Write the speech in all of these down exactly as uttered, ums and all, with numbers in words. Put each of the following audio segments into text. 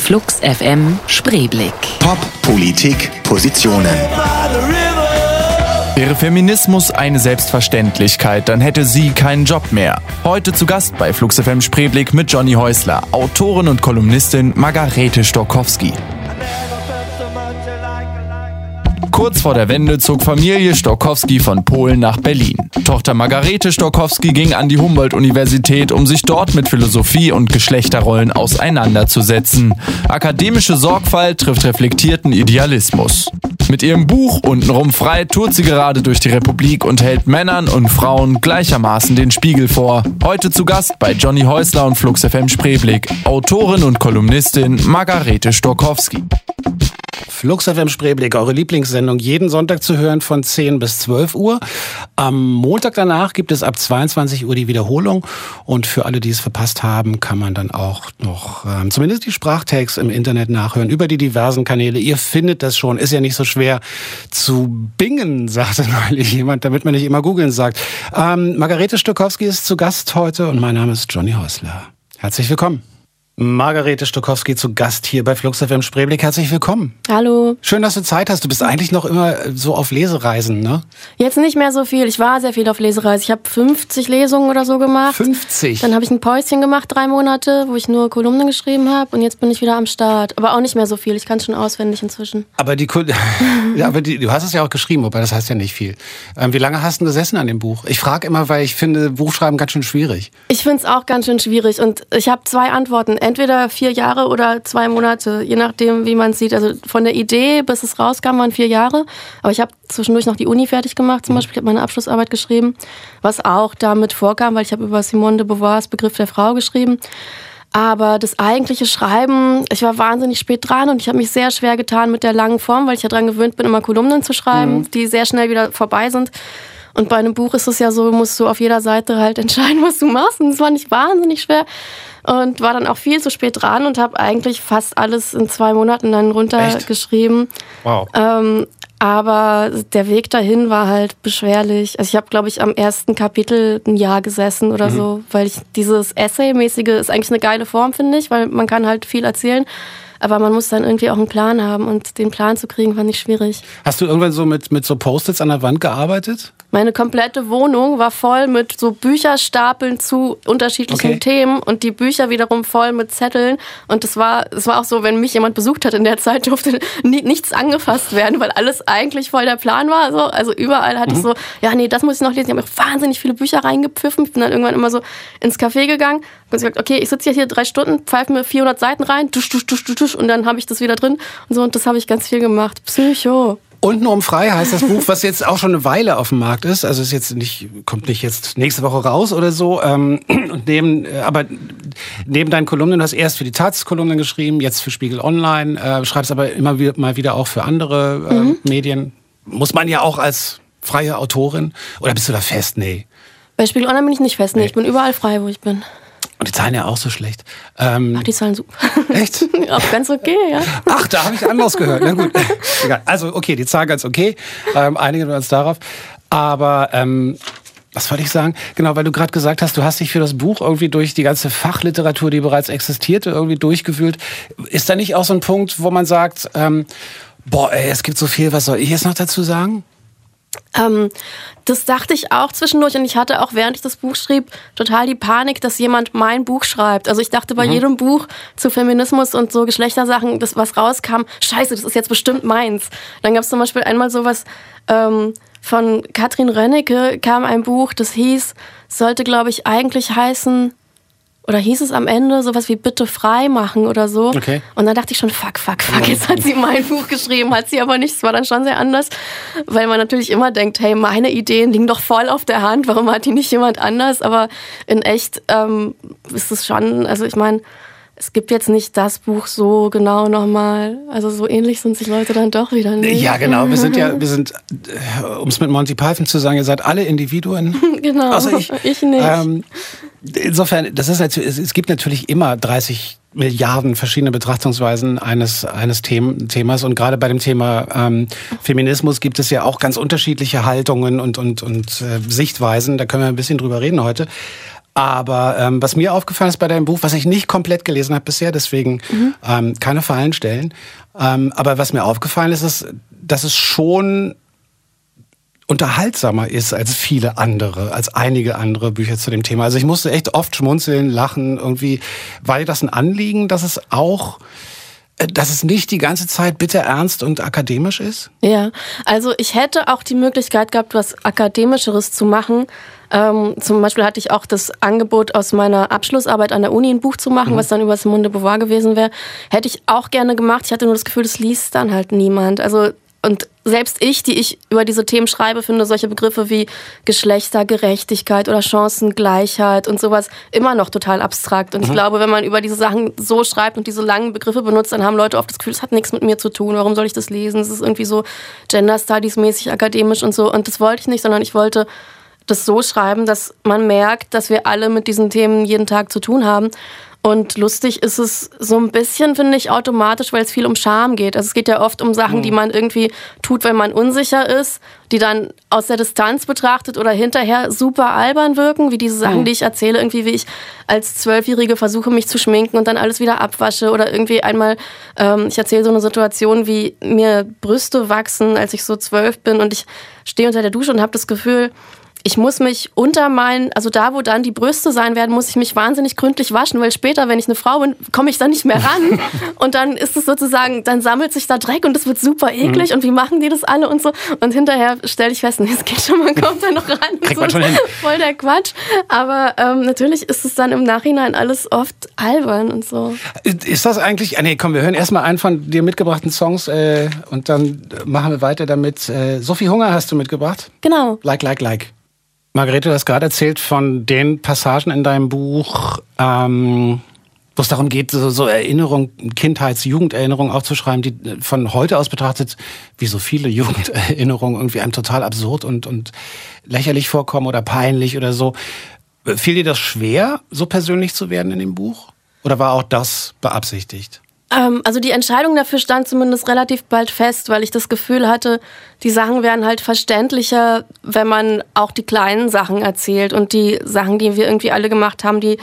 Flux F M Spreeblick. Pop, Politik, Positionen. Wäre Feminismus eine Selbstverständlichkeit, dann hätte sie keinen Job mehr. Heute zu Gast bei Flux F M Spreeblick mit Johnny Häusler, Autorin und Kolumnistin Margarete Stokowski. Kurz vor der Wende zog Familie Stokowski von Polen nach Berlin. Tochter Margarete Stokowski ging an die Humboldt-Universität, um sich dort mit Philosophie und Geschlechterrollen auseinanderzusetzen. Akademische Sorgfalt trifft reflektierten Idealismus. Mit ihrem Buch Untenrum frei tourt sie gerade durch die Republik und hält Männern und Frauen gleichermaßen den Spiegel vor. Heute zu Gast bei Johnny Häusler und Flux F M Spreeblick, Autorin und Kolumnistin Margarete Stokowski. Flux F M Spreeblick, eure Lieblingssendung, jeden Sonntag zu hören von zehn bis zwölf Uhr. Am Montag danach gibt es ab zweiundzwanzig Uhr die Wiederholung. Und für alle, die es verpasst haben, kann man dann auch noch ähm, zumindest die Sprachtags im Internet nachhören über die diversen Kanäle. Ihr findet das schon, ist ja nicht so schwer zu bingen, sagte neulich jemand, damit man nicht immer googeln sagt. Ähm, Margarete Stokowski ist zu Gast heute und mein Name ist Johnny Häusler. Herzlich willkommen. Margarete Stokowski zu Gast hier bei Flux F M Spreeblick. Herzlich willkommen. Hallo. Schön, dass du Zeit hast. Du bist eigentlich noch immer so auf Lesereisen, ne? Jetzt nicht mehr so viel. Ich war sehr viel auf Lesereise. Ich habe fünfzig Lesungen oder so gemacht. fünfzig? Dann habe ich ein Päuschen gemacht, drei Monate, wo ich nur Kolumnen geschrieben habe. Und jetzt bin ich wieder am Start. Aber auch nicht mehr so viel. Ich kann es schon auswendig inzwischen. Aber, die, ja, aber die, du hast es ja auch geschrieben, wobei das heißt ja nicht viel. Ähm, wie lange hast du gesessen an dem Buch? Ich frage immer, weil ich finde Buchschreiben ganz schön schwierig. Ich finde es auch ganz schön schwierig. Und ich habe zwei Antworten. Entweder vier Jahre oder zwei Monate, je nachdem, wie man es sieht. Also von der Idee bis es rauskam, waren vier Jahre. Aber ich habe zwischendurch noch die Uni fertig gemacht, zum Beispiel. Ich habe meine Abschlussarbeit geschrieben, was auch damit vorkam, weil ich habe über Simone de Beauvoirs Begriff der Frau geschrieben. Aber das eigentliche Schreiben, ich war wahnsinnig spät dran und ich habe mich sehr schwer getan mit der langen Form, weil ich ja daran gewöhnt bin, immer Kolumnen zu schreiben, mhm. die sehr schnell wieder vorbei sind. Und bei einem Buch ist es ja so, musst du auf jeder Seite halt entscheiden, was du machst. Und das war nicht wahnsinnig schwer. Und war dann auch viel zu spät dran und habe eigentlich fast alles in zwei Monaten dann runtergeschrieben. Wow. Ähm, aber der Weg dahin war halt beschwerlich. Also ich habe, glaube ich, am ersten Kapitel ein Jahr gesessen oder mhm. so, weil ich dieses Essay-mäßige ist eigentlich eine geile Form, finde ich, weil man kann halt viel erzählen. Aber man muss dann irgendwie auch einen Plan haben und den Plan zu kriegen, fand ich schwierig. Hast du irgendwann so mit, mit so Post-its an der Wand gearbeitet? Meine komplette Wohnung war voll mit so Bücherstapeln zu unterschiedlichen okay. Themen und die Bücher wiederum voll mit Zetteln. Und es war, es war auch so, wenn mich jemand besucht hat in der Zeit, durfte nie, nichts angefasst werden, weil alles eigentlich voll der Plan war. So. Also überall hatte mhm. ich so, ja nee, das muss ich noch lesen. Ich habe auch wahnsinnig viele Bücher reingepfiffen. Ich bin dann irgendwann immer so ins Café gegangen und gesagt, okay, ich sitze hier drei Stunden, pfeife mir vierhundert Seiten rein, tusch, tusch, tusch, tusch, und dann habe ich das wieder drin. Und so, und das habe ich ganz viel gemacht. Psycho. Untenrum frei heißt das Buch, was jetzt auch schon eine Weile auf dem Markt ist. Also ist jetzt nicht, kommt nicht jetzt nächste Woche raus oder so. Und neben, aber neben deinen Kolumnen, du hast erst für die Taz Kolumnen geschrieben, jetzt für Spiegel Online, äh, schreibst aber immer wieder, mal wieder auch für andere äh, mhm. Medien. Muss man ja auch als freie Autorin, oder bist du da fest? Nee. Bei Spiegel Online bin ich nicht fest, nee. Ich bin überall frei, wo ich bin. Und die zahlen ja auch so schlecht. Ähm, Ach, die zahlen super. Echt? Auch ganz okay, ja. Ach, da habe ich anders gehört. Na gut. Egal. Also, okay, die zahlen ganz okay. Ähm, einigen wir uns darauf. Aber, ähm, was wollte ich sagen? Genau, weil du gerade gesagt hast, du hast dich für das Buch irgendwie durch die ganze Fachliteratur, die bereits existierte, irgendwie durchgewühlt. Ist da nicht auch so ein Punkt, wo man sagt, ähm, boah, ey, es gibt so viel, was soll ich jetzt noch dazu sagen? Ähm, das dachte ich auch zwischendurch und ich hatte auch, während ich das Buch schrieb, total die Panik, dass jemand mein Buch schreibt. Also ich dachte bei mhm. jedem Buch zu Feminismus und so Geschlechtersachen, das was rauskam, scheiße, das ist jetzt bestimmt meins. Dann gab es zum Beispiel einmal sowas ähm, von Katrin Rönnecke, kam ein Buch, das hieß, sollte glaube ich eigentlich heißen, oder hieß es am Ende sowas wie bitte frei machen oder so. Okay. Und dann dachte ich schon, fuck, fuck, fuck, jetzt hat sie mein Buch geschrieben, hat sie aber nicht. Es war dann schon sehr anders, weil man natürlich immer denkt, hey, meine Ideen liegen doch voll auf der Hand, warum hat die nicht jemand anders? Aber in echt ähm, ist es schon, also ich meine, es gibt jetzt nicht das Buch so genau nochmal. Also so ähnlich sind sich Leute dann doch wieder nicht. Ja, genau. Wir sind ja, wir sind, um es mit Monty Python zu sagen, ihr seid alle Individuen. Genau, außer ich. ich nicht. Ähm, insofern, das ist natürlich, es gibt natürlich immer dreißig Milliarden verschiedene Betrachtungsweisen eines eines Them- Themas und gerade bei dem Thema ähm, Feminismus gibt es ja auch ganz unterschiedliche Haltungen und und und äh, Sichtweisen. Da können wir ein bisschen drüber reden heute. Aber ähm, was mir aufgefallen ist bei deinem Buch, was ich nicht komplett gelesen habe bisher, deswegen mhm. ähm, keine Fallen stellen, ähm, aber was mir aufgefallen ist, ist, dass es schon unterhaltsamer ist als viele andere, als einige andere Bücher zu dem Thema. Also ich musste echt oft schmunzeln, lachen, irgendwie. War dir das ein Anliegen, dass es auch, dass es nicht die ganze Zeit bitter ernst und akademisch ist? Ja, also ich hätte auch die Möglichkeit gehabt, was Akademischeres zu machen. Ähm, zum Beispiel hatte ich auch das Angebot, aus meiner Abschlussarbeit an der Uni ein Buch zu machen, mhm. was dann über Simone de Beauvoir gewesen wäre. Hätte ich auch gerne gemacht. Ich hatte nur das Gefühl, das liest dann halt niemand. Also und selbst ich, die ich über diese Themen schreibe, finde solche Begriffe wie Geschlechtergerechtigkeit oder Chancengleichheit und sowas immer noch total abstrakt. Und mhm. ich glaube, wenn man über diese Sachen so schreibt und diese langen Begriffe benutzt, dann haben Leute oft das Gefühl, es hat nichts mit mir zu tun. Warum soll ich das lesen? Es ist irgendwie so Gender Studies mäßig akademisch und so. Und das wollte ich nicht, sondern ich wollte das so schreiben, dass man merkt, dass wir alle mit diesen Themen jeden Tag zu tun haben. Und lustig ist es so ein bisschen, finde ich, automatisch, weil es viel um Scham geht. Also es geht ja oft um Sachen, mhm. die man irgendwie tut, wenn man unsicher ist, die dann aus der Distanz betrachtet oder hinterher super albern wirken, wie diese Sachen, mhm. die ich erzähle, irgendwie wie ich als Zwölfjährige versuche, mich zu schminken und dann alles wieder abwasche oder irgendwie einmal, ähm, ich erzähle so eine Situation, wie mir Brüste wachsen, als ich so zwölf bin und ich stehe unter der Dusche und habe das Gefühl, ich muss mich unter meinen, also da, wo dann die Brüste sein werden, muss ich mich wahnsinnig gründlich waschen, weil später, wenn ich eine Frau bin, komme ich da nicht mehr ran. Und dann ist es sozusagen, dann sammelt sich da Dreck und es wird super eklig. Mhm. Und wie machen die das alle und so? Und hinterher stelle ich fest, nee, es geht schon, man kommt da noch ran. Kriegt so, man schon hin. Voll der Quatsch. Aber ähm, natürlich ist es dann im Nachhinein alles oft albern und so. Ist das eigentlich, nee, komm, wir hören erstmal einen von dir mitgebrachten Songs äh, und dann machen wir weiter damit. Äh, So viel Hunger hast du mitgebracht? Genau. Like, like, like. Margarete, du hast gerade erzählt von den Passagen in deinem Buch, ähm, wo es darum geht, so, so Erinnerung, Kindheits-, Jugenderinnerungen aufzuschreiben, die von heute aus betrachtet, wie so viele Jugenderinnerungen, irgendwie einem total absurd und, und lächerlich vorkommen oder peinlich oder so. Fiel dir das schwer, so persönlich zu werden in dem Buch? Oder war auch das beabsichtigt? Also die Entscheidung dafür stand zumindest relativ bald fest, weil ich das Gefühl hatte, die Sachen wären halt verständlicher, wenn man auch die kleinen Sachen erzählt und die Sachen, die wir irgendwie alle gemacht haben, die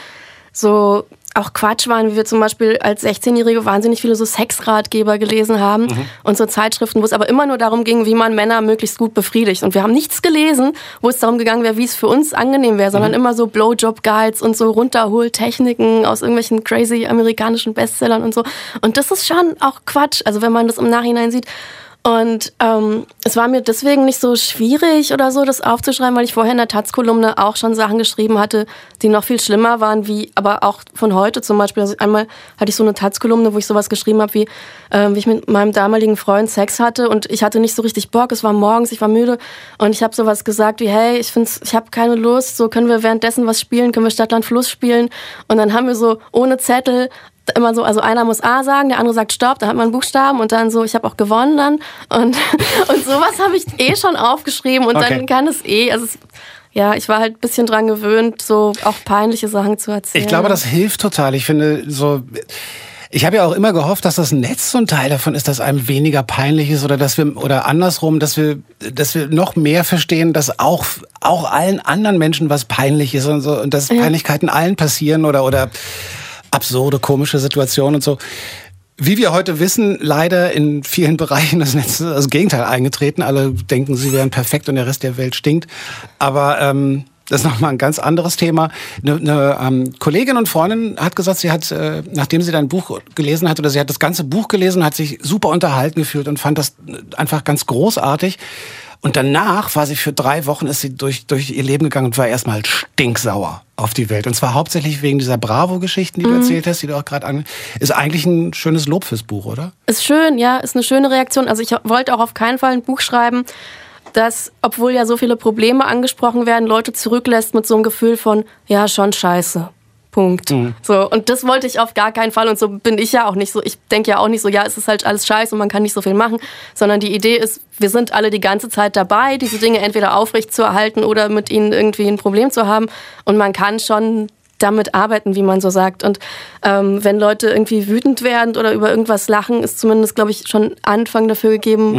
so auch Quatsch waren, wie wir zum Beispiel als sechzehnjährige wahnsinnig viele so Sexratgeber gelesen haben mhm. und so Zeitschriften, wo es aber immer nur darum ging, wie man Männer möglichst gut befriedigt. Und wir haben nichts gelesen, wo es darum gegangen wäre, wie es für uns angenehm wäre, sondern mhm. immer so Blowjob-Guides und so Runterholtechniken aus irgendwelchen crazy amerikanischen Bestsellern und so. Und das ist schon auch Quatsch, also wenn man das im Nachhinein sieht. Und ähm, es war mir deswegen nicht so schwierig oder so, das aufzuschreiben, weil ich vorher in der Taz-Kolumne auch schon Sachen geschrieben hatte, die noch viel schlimmer waren, wie aber auch von heute zum Beispiel. Also einmal hatte ich so eine Taz-Kolumne, wo ich sowas geschrieben habe, wie, äh, wie ich mit meinem damaligen Freund Sex hatte und ich hatte nicht so richtig Bock, es war morgens, ich war müde und ich habe sowas gesagt wie, hey, ich find's, ich habe keine Lust, so können wir währenddessen was spielen, können wir Stadt, Land, Fluss spielen und dann haben wir so ohne Zettel immer so, also einer muss A sagen, der andere sagt Stopp, da hat man einen Buchstaben und dann so, ich habe auch gewonnen dann und, und sowas habe ich eh schon aufgeschrieben und okay. Dann kann es eh, also es, ja, ich war halt ein bisschen dran gewöhnt, so auch peinliche Sachen zu erzählen. Ich glaube, das hilft total. Ich finde so, ich habe ja auch immer gehofft, dass das Netz so ein Teil davon ist, dass einem weniger peinlich ist oder dass wir, oder andersrum, dass wir, dass wir noch mehr verstehen, dass auch, auch allen anderen Menschen was peinlich ist und so und dass ja. Peinlichkeiten allen passieren oder, oder absurde, komische Situationen und so. Wie wir heute wissen, leider in vielen Bereichen das Netz ist das Gegenteil eingetreten. Alle denken, sie wären perfekt und der Rest der Welt stinkt. Aber ähm, das ist nochmal ein ganz anderes Thema. Eine, eine ähm, Kollegin und Freundin hat gesagt, sie hat, äh, nachdem sie dein Buch gelesen hat, oder sie hat das ganze Buch gelesen, hat sich super unterhalten gefühlt und fand das einfach ganz großartig. Und danach war sie für drei Wochen, ist sie durch, durch ihr Leben gegangen und war erstmal stinksauer auf die Welt. Und zwar hauptsächlich wegen dieser Bravo-Geschichten, die mhm. du erzählt hast, die du auch gerade an. Ist eigentlich ein schönes Lob fürs Buch, oder? Ist schön, ja, ist eine schöne Reaktion. Also ich wollte auch auf keinen Fall ein Buch schreiben, das, obwohl ja so viele Probleme angesprochen werden, Leute zurücklässt mit so einem Gefühl von, ja, schon scheiße. Punkt. Mhm. So, und das wollte ich auf gar keinen Fall und so bin ich ja auch nicht so. Ich denke ja auch nicht so, ja, es ist halt alles scheiße und man kann nicht so viel machen, sondern die Idee ist, wir sind alle die ganze Zeit dabei, diese Dinge entweder aufrecht zu erhalten oder mit ihnen irgendwie ein Problem zu haben und man kann schon damit arbeiten, wie man so sagt. Und ähm, wenn Leute irgendwie wütend werden oder über irgendwas lachen, ist zumindest, glaube ich, schon Anfang dafür gegeben, mhm.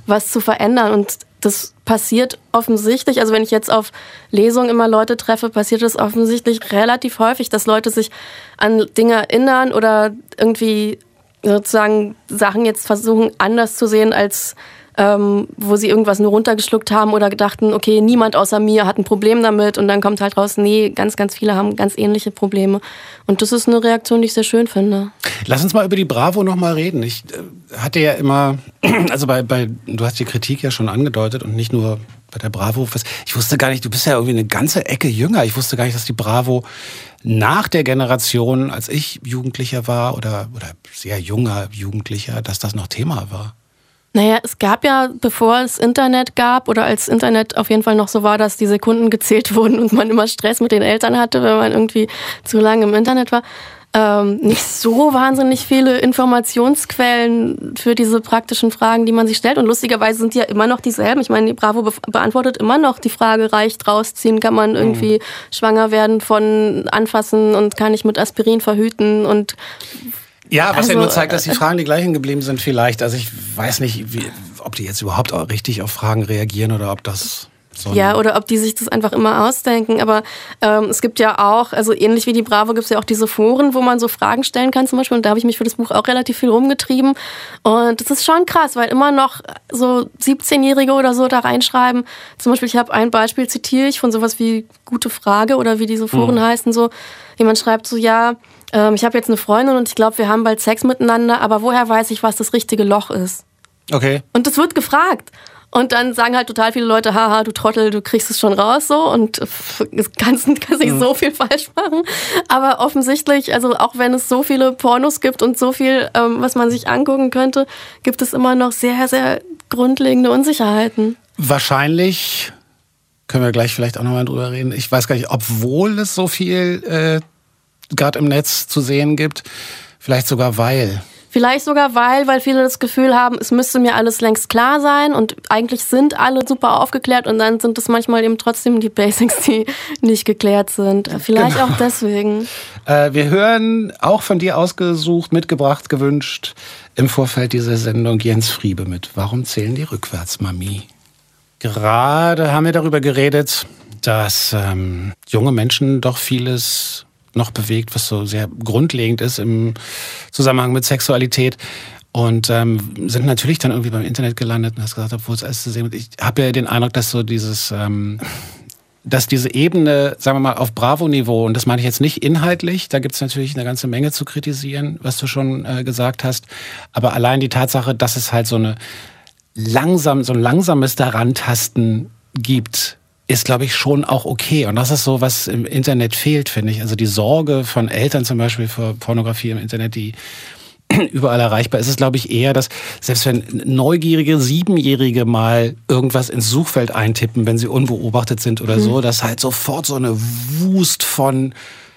was zu verändern. Und das passiert offensichtlich, also wenn ich jetzt auf Lesungen immer Leute treffe, passiert das offensichtlich relativ häufig, dass Leute sich an Dinge erinnern oder irgendwie sozusagen Sachen jetzt versuchen anders zu sehen, als ähm, wo sie irgendwas nur runtergeschluckt haben oder gedachten, okay, niemand außer mir hat ein Problem damit und dann kommt halt raus, nee, ganz, ganz viele haben ganz ähnliche Probleme. Und das ist eine Reaktion, die ich sehr schön finde. Lass uns mal über die Bravo noch mal reden. Ich äh, hatte ja immer, also bei, bei, du hast die Kritik ja schon angedeutet und nicht nur bei der Bravo. Ich wusste gar nicht, du bist ja irgendwie eine ganze Ecke jünger. Ich wusste gar nicht, dass die Bravo nach der Generation, als ich Jugendlicher war oder, oder sehr junger Jugendlicher, dass das noch Thema war. Naja, es gab ja, bevor es Internet gab oder als Internet auf jeden Fall noch so war, dass die Sekunden gezählt wurden und man immer Stress mit den Eltern hatte, wenn man irgendwie zu lange im Internet war, ähm, nicht so wahnsinnig viele Informationsquellen für diese praktischen Fragen, die man sich stellt. Und lustigerweise sind die ja immer noch dieselben. Ich meine, die Bravo be- beantwortet immer noch die Frage, reicht rausziehen, kann man irgendwie mhm. schwanger werden von Anfassen und kann ich mit Aspirin verhüten und ja, was also, ja nur zeigt, dass die Fragen die gleichen geblieben sind vielleicht. Also ich weiß nicht, wie, ob die jetzt überhaupt auch richtig auf Fragen reagieren oder ob das so... Ja, oder ob die sich das einfach immer ausdenken. Aber ähm, es gibt ja auch, also ähnlich wie die Bravo gibt es ja auch diese Foren, wo man so Fragen stellen kann zum Beispiel. Und da habe ich mich für das Buch auch relativ viel rumgetrieben. Und das ist schon krass, weil immer noch so siebzehnjährige oder so da reinschreiben. Zum Beispiel, ich habe ein Beispiel, zitiere ich, von sowas wie Gute Frage oder wie diese Foren mhm. heißen. So, jemand schreibt so, ja... ich habe jetzt eine Freundin und ich glaube, wir haben bald Sex miteinander, aber woher weiß ich, was das richtige Loch ist? Okay. Und das wird gefragt. Und dann sagen halt total viele Leute, haha, du Trottel, du kriegst es schon raus so und kannst, kannst nicht so viel falsch machen. Aber offensichtlich, also auch wenn es so viele Pornos gibt und so viel, ähm, was man sich angucken könnte, gibt es immer noch sehr, sehr grundlegende Unsicherheiten. Wahrscheinlich, können wir gleich vielleicht auch nochmal drüber reden, ich weiß gar nicht, obwohl es so viel... Äh gerade im Netz zu sehen gibt, vielleicht sogar weil. Vielleicht sogar weil, weil viele das Gefühl haben, es müsste mir alles längst klar sein und eigentlich sind alle super aufgeklärt und dann sind es manchmal eben trotzdem die Basics, die nicht geklärt sind. Vielleicht genau. auch deswegen. Äh, wir hören auch von dir ausgesucht, mitgebracht, gewünscht im Vorfeld dieser Sendung Jens Friebe mit Warum zählen die rückwärts, Mami? Gerade haben wir darüber geredet, dass ähm, junge Menschen doch vieles noch bewegt, was so sehr grundlegend ist im Zusammenhang mit Sexualität. Und ähm, sind natürlich dann irgendwie beim Internet gelandet und hast gesagt, obwohl es alles zu sehen. Ich habe ja den Eindruck, dass so dieses, ähm, dass diese Ebene, sagen wir mal, auf Bravo-Niveau, und das meine ich jetzt nicht inhaltlich, da gibt es natürlich eine ganze Menge zu kritisieren, was du schon äh, gesagt hast, aber allein die Tatsache, dass es halt so eine langsam, so ein langsames Darantasten gibt, ist, glaube ich, schon auch okay. Und das ist so, was im Internet fehlt, finde ich. Also die Sorge von Eltern zum Beispiel vor Pornografie im Internet, die überall erreichbar ist, ist, glaube ich, eher, dass selbst wenn neugierige Siebenjährige mal irgendwas ins Suchfeld eintippen, wenn sie unbeobachtet sind oder mhm. so, dass halt sofort so eine Wust von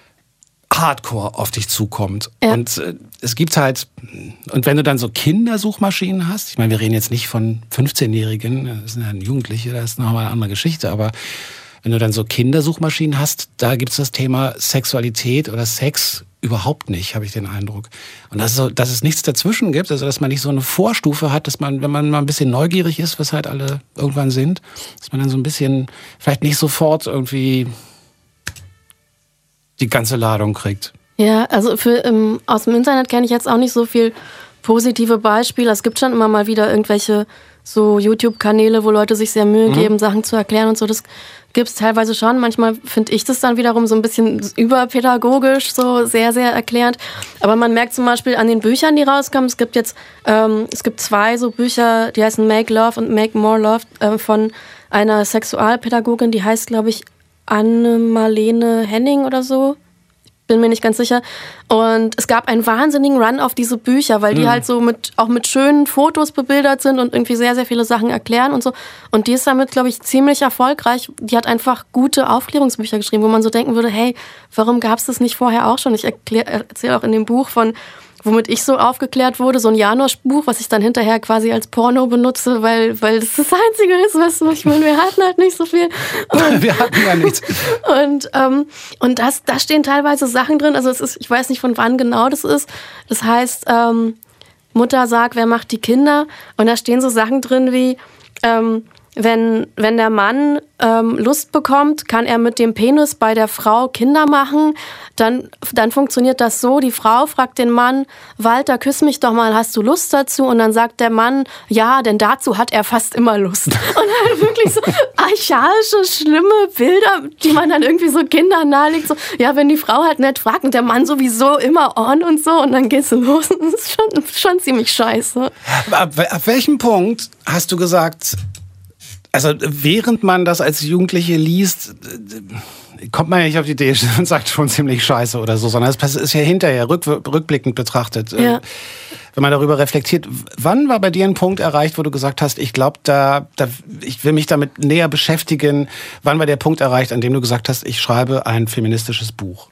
Hardcore auf dich zukommt. Ja. Und äh, es gibt halt, und wenn du dann so Kindersuchmaschinen hast, ich meine, wir reden jetzt nicht von fünfzehnjährigen, das sind ja Jugendliche, das ist nochmal eine andere Geschichte, aber wenn du dann so Kindersuchmaschinen hast, da gibt es das Thema Sexualität oder Sex überhaupt nicht, habe ich den Eindruck. Und dass, so, dass es nichts dazwischen gibt, also dass man nicht so eine Vorstufe hat, dass man, wenn man mal ein bisschen neugierig ist, was halt alle irgendwann sind, dass man dann so ein bisschen, vielleicht nicht sofort irgendwie die ganze Ladung kriegt. Ja, also für, ähm, aus dem Internet kenne ich jetzt auch nicht so viel positive Beispiele. Es gibt schon immer mal wieder irgendwelche so YouTube-Kanäle, wo Leute sich sehr Mühe geben, mhm. Sachen zu erklären und so. Das gibt's teilweise schon. Manchmal finde ich das dann wiederum so ein bisschen überpädagogisch, so sehr, sehr erklärend. Aber man merkt zum Beispiel an den Büchern, die rauskommen, es gibt jetzt, ähm, es gibt zwei so Bücher, die heißen Make Love und Make More Love äh, von einer Sexualpädagogin, die heißt, glaube ich, Anne-Marlene Henning oder so. Bin mir nicht ganz sicher. Und es gab einen wahnsinnigen Run auf diese Bücher, weil die mhm. halt so mit, auch mit schönen Fotos bebildert sind und irgendwie sehr, sehr viele Sachen erklären und so. Und die ist damit, glaube ich, ziemlich erfolgreich. Die hat einfach gute Aufklärungsbücher geschrieben, wo man so denken würde, hey, warum gab es das nicht vorher auch schon? Ich erzähle auch in dem Buch von, womit ich so aufgeklärt wurde, so ein Janosch-Buch, was ich dann hinterher quasi als Porno benutze, weil, weil das das Einzige ist, was ich meine, wir hatten halt nicht so viel. Und, wir hatten ja nichts. Und, ähm, und das, da stehen teilweise Sachen drin, also es ist, ich weiß nicht, von wann genau das ist. Das heißt, ähm, Muttersarg, wer macht die Kinder? Und da stehen so Sachen drin wie, ähm, wenn, wenn der Mann ähm, Lust bekommt, kann er mit dem Penis bei der Frau Kinder machen. Dann, dann funktioniert das so, die Frau fragt den Mann, Walter, küss mich doch mal, hast du Lust dazu? Und dann sagt der Mann, ja, denn dazu hat er fast immer Lust. Und halt wirklich so archaische, schlimme Bilder, die man dann irgendwie so Kindern nahelegt. So, ja, wenn die Frau halt nett fragt und der Mann sowieso immer on und so und dann geht's los. Das ist schon, schon ziemlich scheiße. Ab, ab welchem Punkt hast du gesagt, also während man das als Jugendliche liest, kommt man ja nicht auf die Idee und sagt schon ziemlich scheiße oder so, sondern es ist ja hinterher rück, rückblickend betrachtet, ja. Wenn man darüber reflektiert. Wann war bei dir ein Punkt erreicht, wo du gesagt hast, ich glaube, da, da, ich will mich damit näher beschäftigen? Wann war der Punkt erreicht, an dem du gesagt hast, ich schreibe ein feministisches Buch?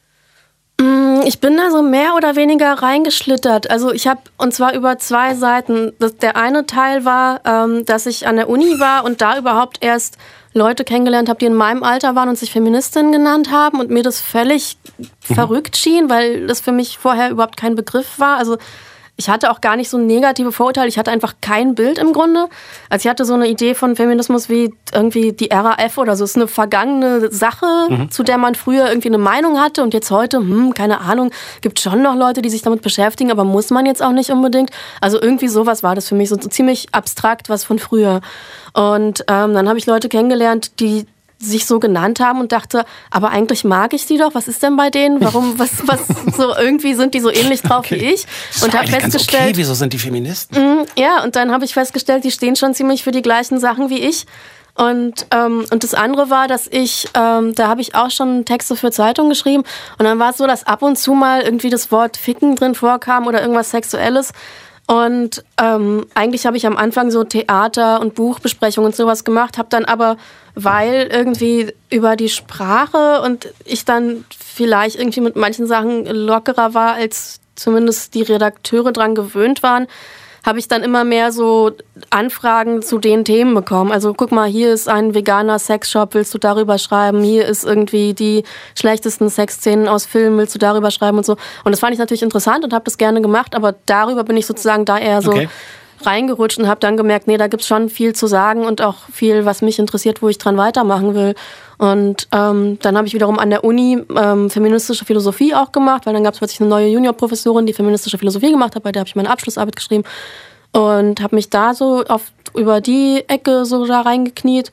Ich bin da so mehr oder weniger reingeschlittert. Also ich habe, und zwar über zwei Seiten. Das, der eine Teil war, ähm, dass ich an der Uni war und da überhaupt erst Leute kennengelernt habe, die in meinem Alter waren und sich Feministin genannt haben und mir das völlig mhm. verrückt schien, weil das für mich vorher überhaupt kein Begriff war. Also ich hatte auch gar nicht so negative Vorurteile. Ich hatte einfach kein Bild im Grunde. Also ich hatte so eine Idee von Feminismus wie irgendwie die R A F oder so. Es ist eine vergangene Sache, mhm. zu der man früher irgendwie eine Meinung hatte. Und jetzt heute, hm, keine Ahnung, gibt schon noch Leute, die sich damit beschäftigen, aber muss man jetzt auch nicht unbedingt. Also irgendwie sowas war das für mich, so ziemlich abstrakt, was von früher. Und ähm, dann habe ich Leute kennengelernt, die sich so genannt haben und dachte, aber eigentlich mag ich die doch. Was ist denn bei denen? Warum, was, was, so irgendwie sind die so ähnlich drauf okay. wie ich? Und habe festgestellt, okay. Wieso sind die Feministen? Mh, ja, und dann habe ich festgestellt, die stehen schon ziemlich für die gleichen Sachen wie ich. Und, ähm, und das andere war, dass ich, ähm, da habe ich auch schon Texte für Zeitungen geschrieben. Und dann war es so, dass ab und zu mal irgendwie das Wort Ficken drin vorkam oder irgendwas Sexuelles. Und ähm, eigentlich habe ich am Anfang so Theater- und Buchbesprechungen und sowas gemacht, habe dann aber, weil irgendwie über die Sprache und ich dann vielleicht irgendwie mit manchen Sachen lockerer war, als zumindest die Redakteure dran gewöhnt waren, habe ich dann immer mehr so Anfragen zu den Themen bekommen. Also guck mal, hier ist ein veganer Sexshop, willst du darüber schreiben? Hier ist irgendwie die schlechtesten Sexszenen aus Filmen, willst du darüber schreiben und so. Und das fand ich natürlich interessant und habe das gerne gemacht, aber darüber bin ich sozusagen da eher so okay. reingerutscht und habe dann gemerkt, nee, da gibt's schon viel zu sagen und auch viel, was mich interessiert, wo ich dran weitermachen will. Und ähm, dann habe ich wiederum an der Uni ähm, feministische Philosophie auch gemacht, weil dann gab es plötzlich eine neue Juniorprofessorin, die feministische Philosophie gemacht hat, bei der habe ich meine Abschlussarbeit geschrieben und habe mich da so auf, über die Ecke so da reingekniet.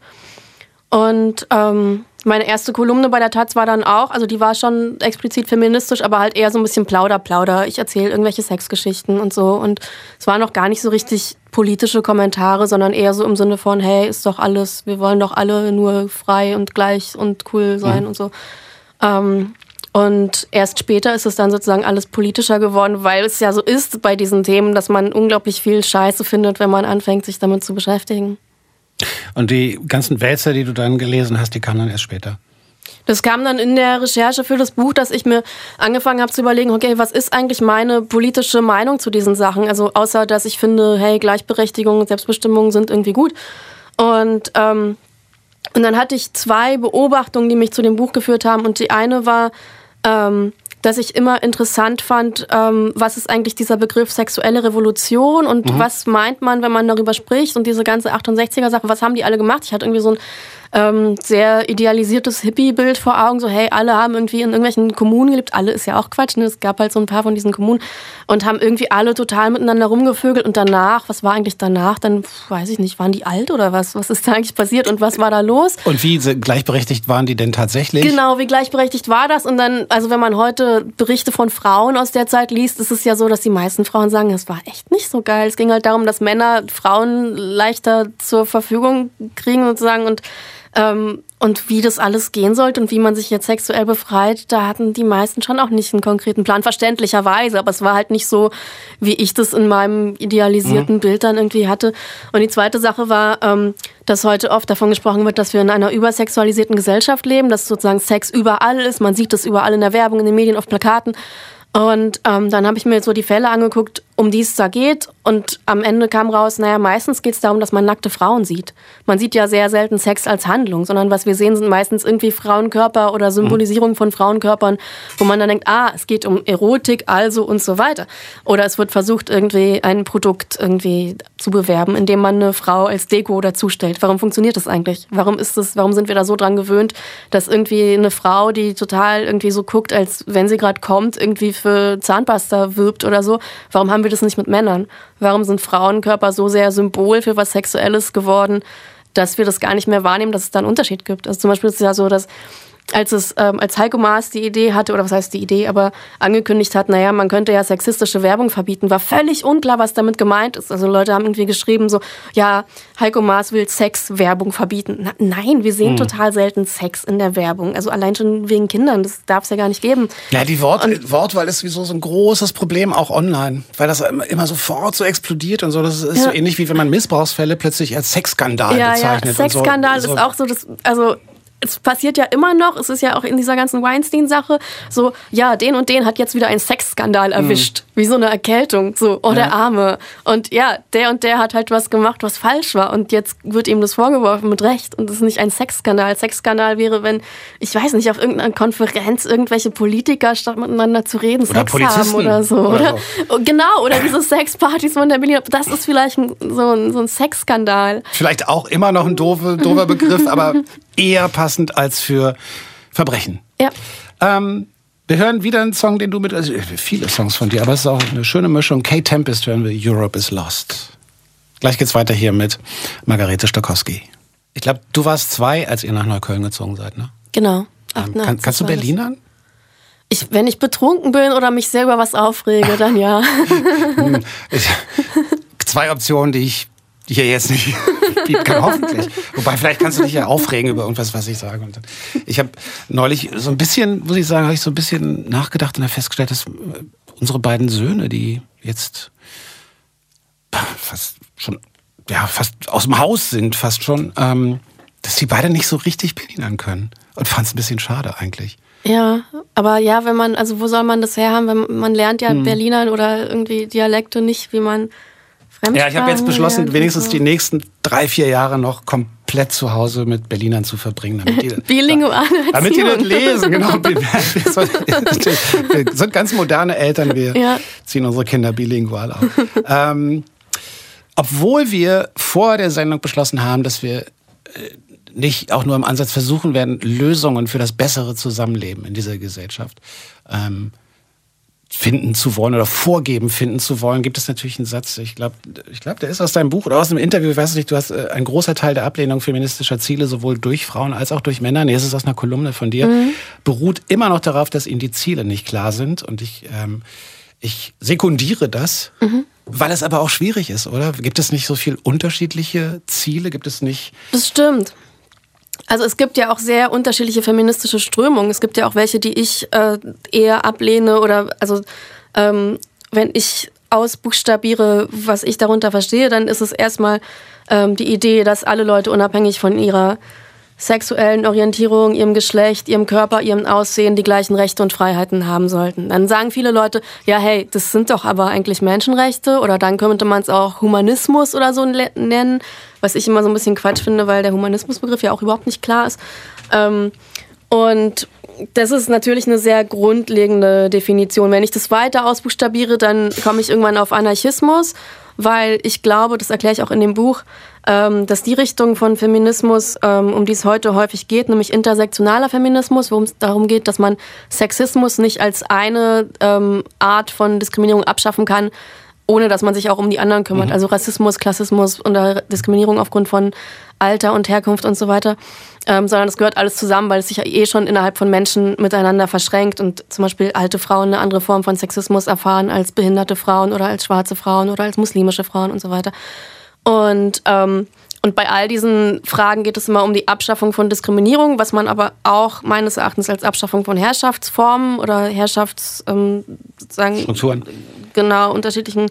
Und ähm, meine erste Kolumne bei der Taz war dann auch, also die war schon explizit feministisch, aber halt eher so ein bisschen Plauder, Plauder. Ich erzähle irgendwelche Sexgeschichten und so. Und es waren noch gar nicht so richtig politische Kommentare, sondern eher so im Sinne von, hey, ist doch alles, wir wollen doch alle nur frei und gleich und cool sein mhm. und so. Ähm, und erst später ist es dann sozusagen alles politischer geworden, weil es ja so ist bei diesen Themen, dass man unglaublich viel Scheiße findet, wenn man anfängt, sich damit zu beschäftigen. Und die ganzen Wälzer, die du dann gelesen hast, die kamen dann erst später? Das kam dann in der Recherche für das Buch, dass ich mir angefangen habe zu überlegen, okay, was ist eigentlich meine politische Meinung zu diesen Sachen? Also außer, dass ich finde, hey, Gleichberechtigung und Selbstbestimmung sind irgendwie gut. Und, ähm, und dann hatte ich zwei Beobachtungen, die mich zu dem Buch geführt haben. Und die eine war, ähm, dass ich immer interessant fand, ähm, was ist eigentlich dieser Begriff sexuelle Revolution und mhm. was meint man, wenn man darüber spricht und diese ganze achtundsechziger-Sache, was haben die alle gemacht? Ich hatte irgendwie so ein ähm, sehr idealisiertes Hippie-Bild vor Augen, so hey, alle haben irgendwie in irgendwelchen Kommunen gelebt, alle ist ja auch Quatsch, ne? Es gab halt so ein paar von diesen Kommunen und haben irgendwie alle total miteinander rumgevögelt und danach, was war eigentlich danach? Dann, weiß ich nicht, waren die alt oder was? Was ist da eigentlich passiert und was war da los? Und wie gleichberechtigt waren die denn tatsächlich? Genau, wie gleichberechtigt war das? Und dann, also wenn man heute Berichte von Frauen aus der Zeit liest, ist es ja so, dass die meisten Frauen sagen, das war echt nicht so geil. Es ging halt darum, dass Männer Frauen leichter zur Verfügung kriegen sozusagen und ähm, und wie das alles gehen sollte und wie man sich jetzt sexuell befreit, da hatten die meisten schon auch nicht einen konkreten Plan, verständlicherweise, aber es war halt nicht so, wie ich das in meinem idealisierten mhm. Bild dann irgendwie hatte. Und die zweite Sache war, ähm, dass heute oft davon gesprochen wird, dass wir in einer übersexualisierten Gesellschaft leben, dass sozusagen Sex überall ist, man sieht das überall in der Werbung, in den Medien, auf Plakaten. Und ähm, dann habe ich mir so die Fälle angeguckt, um die es da geht. Und am Ende kam raus, naja, meistens geht es darum, dass man nackte Frauen sieht. Man sieht ja sehr selten Sex als Handlung, sondern was wir sehen, sind meistens irgendwie Frauenkörper oder Symbolisierung von Frauenkörpern, wo man dann denkt, ah, es geht um Erotik, also und so weiter. Oder es wird versucht, irgendwie ein Produkt irgendwie zu bewerben, indem man eine Frau als Deko dazustellt. Warum funktioniert das eigentlich? Warum ist das, warum sind wir da so dran gewöhnt, dass irgendwie eine Frau, die total irgendwie so guckt, als wenn sie gerade kommt, irgendwie für Zahnpasta wirbt oder so, warum haben wir das nicht mit Männern? Warum sind Frauenkörper so sehr Symbol für was Sexuelles geworden, dass wir das gar nicht mehr wahrnehmen, dass es da einen Unterschied gibt? Also zum Beispiel ist es ja so, dass als es ähm, als Heiko Maas die Idee hatte, oder was heißt die Idee, aber angekündigt hat, naja, man könnte ja sexistische Werbung verbieten, war völlig unklar, was damit gemeint ist. Also Leute haben irgendwie geschrieben so, ja, Heiko Maas will Sexwerbung verbieten. Na, nein, wir sehen hm. total selten Sex in der Werbung. Also allein schon wegen Kindern, das darf es ja gar nicht geben. Ja, die Wort, Wortwahl ist sowieso so ein großes Problem, auch online, weil das immer sofort so explodiert und so. Das ist ja. so ähnlich, wie wenn man Missbrauchsfälle plötzlich als Sexskandal ja, bezeichnet. Ja, Sexskandal so. ist auch so, das, also es passiert ja immer noch, es ist ja auch in dieser ganzen Weinstein-Sache so, ja, den und den hat jetzt wieder ein Sexskandal erwischt. Mhm. Wie so eine Erkältung. So, oh, der ja. Arme. Und ja, der und der hat halt was gemacht, was falsch war. Und jetzt wird ihm das vorgeworfen mit Recht. Und das ist nicht ein Sexskandal. Sexskandal wäre, wenn, ich weiß nicht, auf irgendeiner Konferenz irgendwelche Politiker statt miteinander zu reden, oder Sex Polizisten. haben oder so. Oder, oder so. Genau, oder diese Sexpartys von der Berliner. Das ist vielleicht ein, so, ein, so ein Sexskandal. Vielleicht auch immer noch ein doofer, doofer Begriff, aber eher passend als für Verbrechen. Ja. Ähm, wir hören wieder einen Song, den du mit, also viele Songs von dir, aber es ist auch eine schöne Mischung. Kate Tempest hören wir, Europe is Lost. Gleich geht's weiter hier mit Margarete Stokowski. Ich glaube, du warst zwei, als ihr nach Neukölln gezogen seid, ne? Genau. Ähm, kann, kannst du Berlinern? Ich, wenn ich betrunken bin oder mich selber was aufrege, dann ja. ich, zwei Optionen, die ich die hier jetzt nicht bieten kann, hoffentlich. Wobei, vielleicht kannst du dich ja aufregen über irgendwas, was ich sage. Und dann, ich habe neulich so ein bisschen, muss ich sagen, habe ich so ein bisschen nachgedacht und habe festgestellt, dass unsere beiden Söhne, die jetzt fast schon, ja, fast aus dem Haus sind, fast schon, ähm, dass die beide nicht so richtig Berlinern können. Und fand es ein bisschen schade eigentlich. Ja, aber ja, wenn man, also wo soll man das herhaben, wenn man lernt ja hm. Berlinern oder irgendwie Dialekte nicht, wie man Ja, ich habe jetzt beschlossen, wenigstens die nächsten drei, vier Jahre noch komplett zu Hause mit Berlinern zu verbringen. Damit die, Bilinguale damit die das lesen, genau. Wir sind ganz moderne Eltern, wir ja. ziehen unsere Kinder bilingual auf. ähm, obwohl wir vor der Sendung beschlossen haben, dass wir nicht auch nur im Ansatz versuchen werden, Lösungen für das bessere Zusammenleben in dieser Gesellschaft ähm, finden zu wollen oder vorgeben finden zu wollen, gibt es natürlich einen Satz, ich glaube, ich glaube, der ist aus deinem Buch oder aus einem Interview, ich weiß nicht, du hast äh, ein großer Teil der Ablehnung feministischer Ziele sowohl durch Frauen als auch durch Männer, nee, es ist aus einer Kolumne von dir, mhm. beruht immer noch darauf, dass ihnen die Ziele nicht klar sind und ich, ähm, ich sekundiere das, mhm. weil es aber auch schwierig ist, oder? Gibt es nicht so viel unterschiedliche Ziele? Gibt es nicht... Das stimmt. Also es gibt ja auch sehr unterschiedliche feministische Strömungen. Es gibt ja auch welche, die ich äh, eher ablehne oder also ähm, wenn ich ausbuchstabiere, was ich darunter verstehe, dann ist es erstmal ähm, die Idee, dass alle Leute unabhängig von ihrer sexuellen Orientierung, ihrem Geschlecht, ihrem Körper, ihrem Aussehen die gleichen Rechte und Freiheiten haben sollten. Dann sagen viele Leute, ja hey, das sind doch aber eigentlich Menschenrechte oder dann könnte man es auch Humanismus oder so nennen, was ich immer so ein bisschen Quatsch finde, weil der Humanismusbegriff ja auch überhaupt nicht klar ist. Ähm, und das ist natürlich eine sehr grundlegende Definition. Wenn ich das weiter ausbuchstabiere, dann komme ich irgendwann auf Anarchismus, weil ich glaube, das erkläre ich auch in dem Buch, ähm, dass die Richtung von Feminismus, ähm, um die es heute häufig geht, nämlich intersektionaler Feminismus, worum es darum geht, dass man Sexismus nicht als eine ähm, Art von Diskriminierung abschaffen kann, ohne dass man sich auch um die anderen kümmert. Mhm. Also Rassismus, Klassismus und Diskriminierung aufgrund von Alter und Herkunft und so weiter. Ähm, sondern es gehört alles zusammen, weil es sich ja eh schon innerhalb von Menschen miteinander verschränkt und zum Beispiel alte Frauen eine andere Form von Sexismus erfahren als behinderte Frauen oder als schwarze Frauen oder als muslimische Frauen und so weiter. Und, ähm, und bei all diesen Fragen geht es immer um die Abschaffung von Diskriminierung, was man aber auch meines Erachtens als Abschaffung von Herrschaftsformen oder Herrschafts... Ähm, sozusagen Strukturen. Genau, unterschiedlichen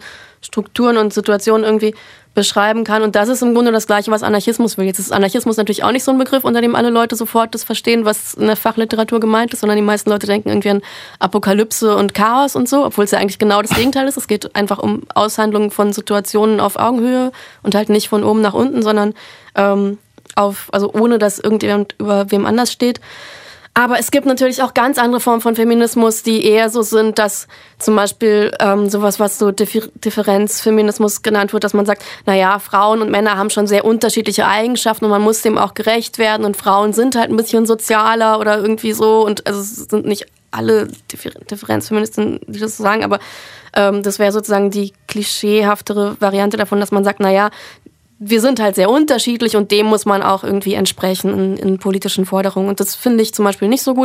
Strukturen und Situationen irgendwie beschreiben kann. Und das ist im Grunde das Gleiche, was Anarchismus will. Jetzt ist Anarchismus natürlich auch nicht so ein Begriff, unter dem alle Leute sofort das verstehen, was in der Fachliteratur gemeint ist, sondern die meisten Leute denken irgendwie an Apokalypse und Chaos und so, obwohl es ja eigentlich genau das Gegenteil ist. Es geht einfach um Aushandlungen von Situationen auf Augenhöhe und halt nicht von oben nach unten, sondern ähm, auf, also ohne, dass irgendjemand über wem anders steht. Aber es gibt natürlich auch ganz andere Formen von Feminismus, die eher so sind, dass zum Beispiel ähm, sowas, was so Differ- Differenzfeminismus genannt wird, dass man sagt, naja, Frauen und Männer haben schon sehr unterschiedliche Eigenschaften und man muss dem auch gerecht werden und Frauen sind halt ein bisschen sozialer oder irgendwie so und also es sind nicht alle Differ- Differenzfeministinnen, die das so sagen, aber ähm, das wäre sozusagen die klischeehaftere Variante davon, dass man sagt, naja, wir sind halt sehr unterschiedlich und dem muss man auch irgendwie entsprechen in, in politischen Forderungen. Und das finde ich zum Beispiel nicht so gut.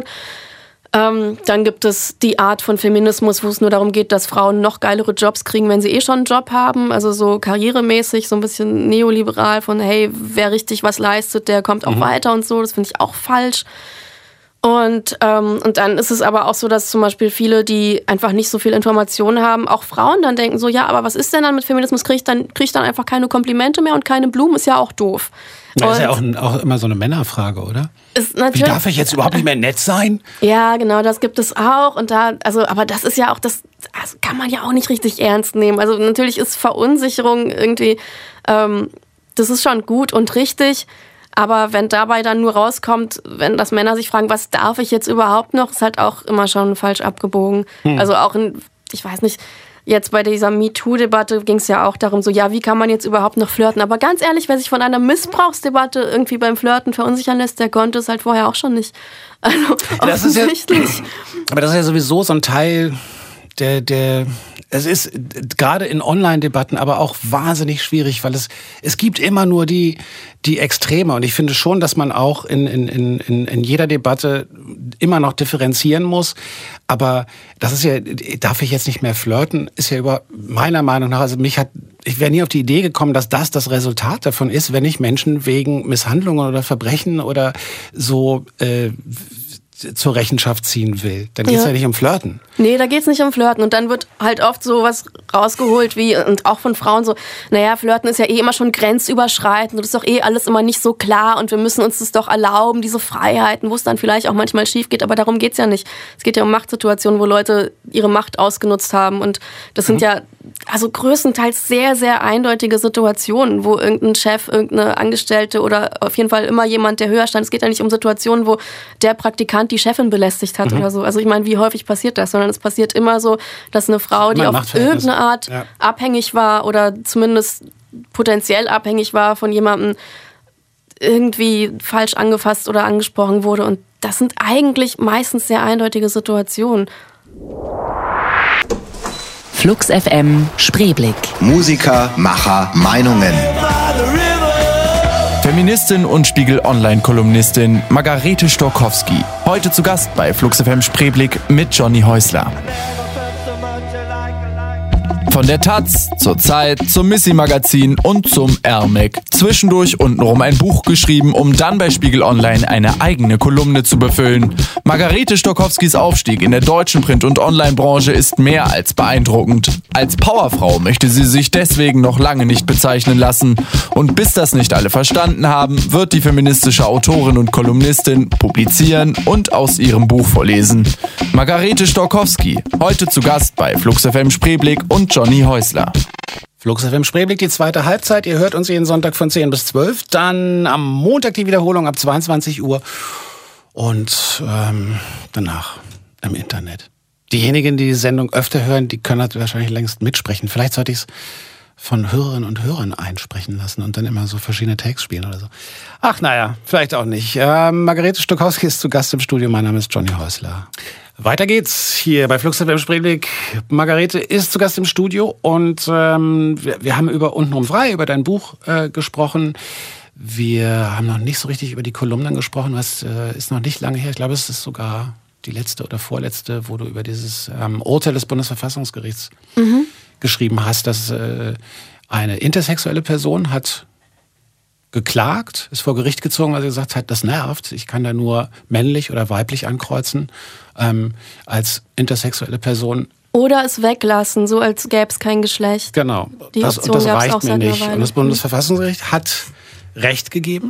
Ähm, dann gibt es die Art von Feminismus, wo es nur darum geht, dass Frauen noch geilere Jobs kriegen, wenn sie eh schon einen Job haben. Also so karrieremäßig, so ein bisschen neoliberal von, hey, wer richtig was leistet, der kommt auch mhm. weiter und so. Das finde ich auch falsch. Und, ähm, und dann ist es aber auch so, dass zum Beispiel viele, die einfach nicht so viel Informationen haben, auch Frauen dann denken so, ja, aber was ist denn dann mit Feminismus? Kriege ich dann, krieg ich dann einfach keine Komplimente mehr und keine Blumen? Ist ja auch doof. Das ist ja auch, ein, auch immer so eine Männerfrage, oder? Ist Wie darf ich jetzt überhaupt nicht mehr nett sein? Ja, genau, das gibt es auch. Und da, also, aber das ist ja auch, das also kann man ja auch nicht richtig ernst nehmen. Also natürlich ist Verunsicherung irgendwie, ähm, das ist schon gut und richtig. Aber wenn dabei dann nur rauskommt, wenn das Männer sich fragen, was darf ich jetzt überhaupt noch, ist halt auch immer schon falsch abgebogen. Hm. Also auch in, ich weiß nicht, jetzt bei dieser MeToo-Debatte ging es ja auch darum, so, ja, wie kann man jetzt überhaupt noch flirten? Aber ganz ehrlich, wer sich von einer Missbrauchsdebatte irgendwie beim Flirten verunsichern lässt, der konnte es halt vorher auch schon nicht. Also das offensichtlich. Ist ja, aber das ist ja sowieso so ein Teil der, der es ist gerade in Online-Debatten aber auch wahnsinnig schwierig, weil es es gibt immer nur die die Extreme und ich finde schon, dass man auch in in in in jeder Debatte immer noch differenzieren muss. Aber das ist ja, darf ich jetzt nicht mehr flirten, ist ja über meiner Meinung nach, also mich hat ich wäre nie auf die Idee gekommen, dass das das Resultat davon ist, wenn ich Menschen wegen Misshandlungen oder Verbrechen oder so äh, zur Rechenschaft ziehen will. Dann geht's ja. ja nicht um Flirten. Nee, da geht's nicht um Flirten. Und dann wird halt oft so was rausgeholt wie, und auch von Frauen so, naja, Flirten ist ja eh immer schon grenzüberschreitend und das ist doch eh alles immer nicht so klar und wir müssen uns das doch erlauben, diese Freiheiten, wo es dann vielleicht auch manchmal schief geht, aber darum geht's ja nicht. Es geht ja um Machtsituationen, wo Leute ihre Macht ausgenutzt haben und das sind mhm. ja also größtenteils sehr, sehr eindeutige Situationen, wo irgendein Chef, irgendeine Angestellte oder auf jeden Fall immer jemand, der höher stand, es geht ja nicht um Situationen, wo der Praktikant die Chefin belästigt hat mhm. oder so. Also ich meine, wie häufig passiert das? Sondern es passiert immer so, dass eine Frau, die auf irgendeine Art ja. abhängig war oder zumindest potenziell abhängig war von jemandem, irgendwie falsch angefasst oder angesprochen wurde. Und das sind eigentlich meistens sehr eindeutige Situationen. Flux F M Spreeblick. Musiker, Macher, Meinungen. Feministin und Spiegel-Online-Kolumnistin Margarete Stokowski. Heute zu Gast bei Flux F M Spreeblick mit Johnny Häusler. Von der Taz, zur Zeit, zum Missy-Magazin und zum Ermek. Zwischendurch untenrum ein Buch geschrieben, um dann bei Spiegel Online eine eigene Kolumne zu befüllen. Margarete Stokowskis Aufstieg in der deutschen Print- und Online-Branche ist mehr als beeindruckend. Als Powerfrau möchte sie sich deswegen noch lange nicht bezeichnen lassen. Und bis das nicht alle verstanden haben, wird die feministische Autorin und Kolumnistin publizieren und aus ihrem Buch vorlesen. Margarete Stokowski, heute zu Gast bei Flux F M Spreeblick und Johnny Häusler. Flux F M Spreeblick, die zweite Halbzeit. Ihr hört uns jeden Sonntag von zehn bis zwölf. Dann am Montag die Wiederholung ab zweiundzwanzig Uhr. Und ähm, danach im Internet. Diejenigen, die die Sendung öfter hören, die können das wahrscheinlich längst mitsprechen. Vielleicht sollte ich es von Hörerinnen und Hörern einsprechen lassen und dann immer so verschiedene Takes spielen oder so. Ach naja, vielleicht auch nicht. Äh, Margarete Stokowski ist zu Gast im Studio. Mein Name ist Johnny Häusler. Weiter geht's hier bei Flux F M Spreeblick. Margarete ist zu Gast im Studio und ähm, wir, wir haben über Untenrum frei, über dein Buch äh, gesprochen. Wir haben noch nicht so richtig über die Kolumnen gesprochen. Das äh, ist noch nicht lange her. Ich glaube, es ist sogar die letzte oder vorletzte, wo du über dieses ähm, Urteil des Bundesverfassungsgerichts mhm. geschrieben hast, dass äh, eine intersexuelle Person hat geklagt, ist vor Gericht gezogen, weil sie gesagt hat, das nervt, ich kann da nur männlich oder weiblich ankreuzen. Ähm, als intersexuelle Person Oder es weglassen, so als gäbe es kein Geschlecht. Genau. Die das, Option und das gab's reicht auch mir seit einer nicht. Weile. Und das Bundesverfassungsgericht hat Recht gegeben.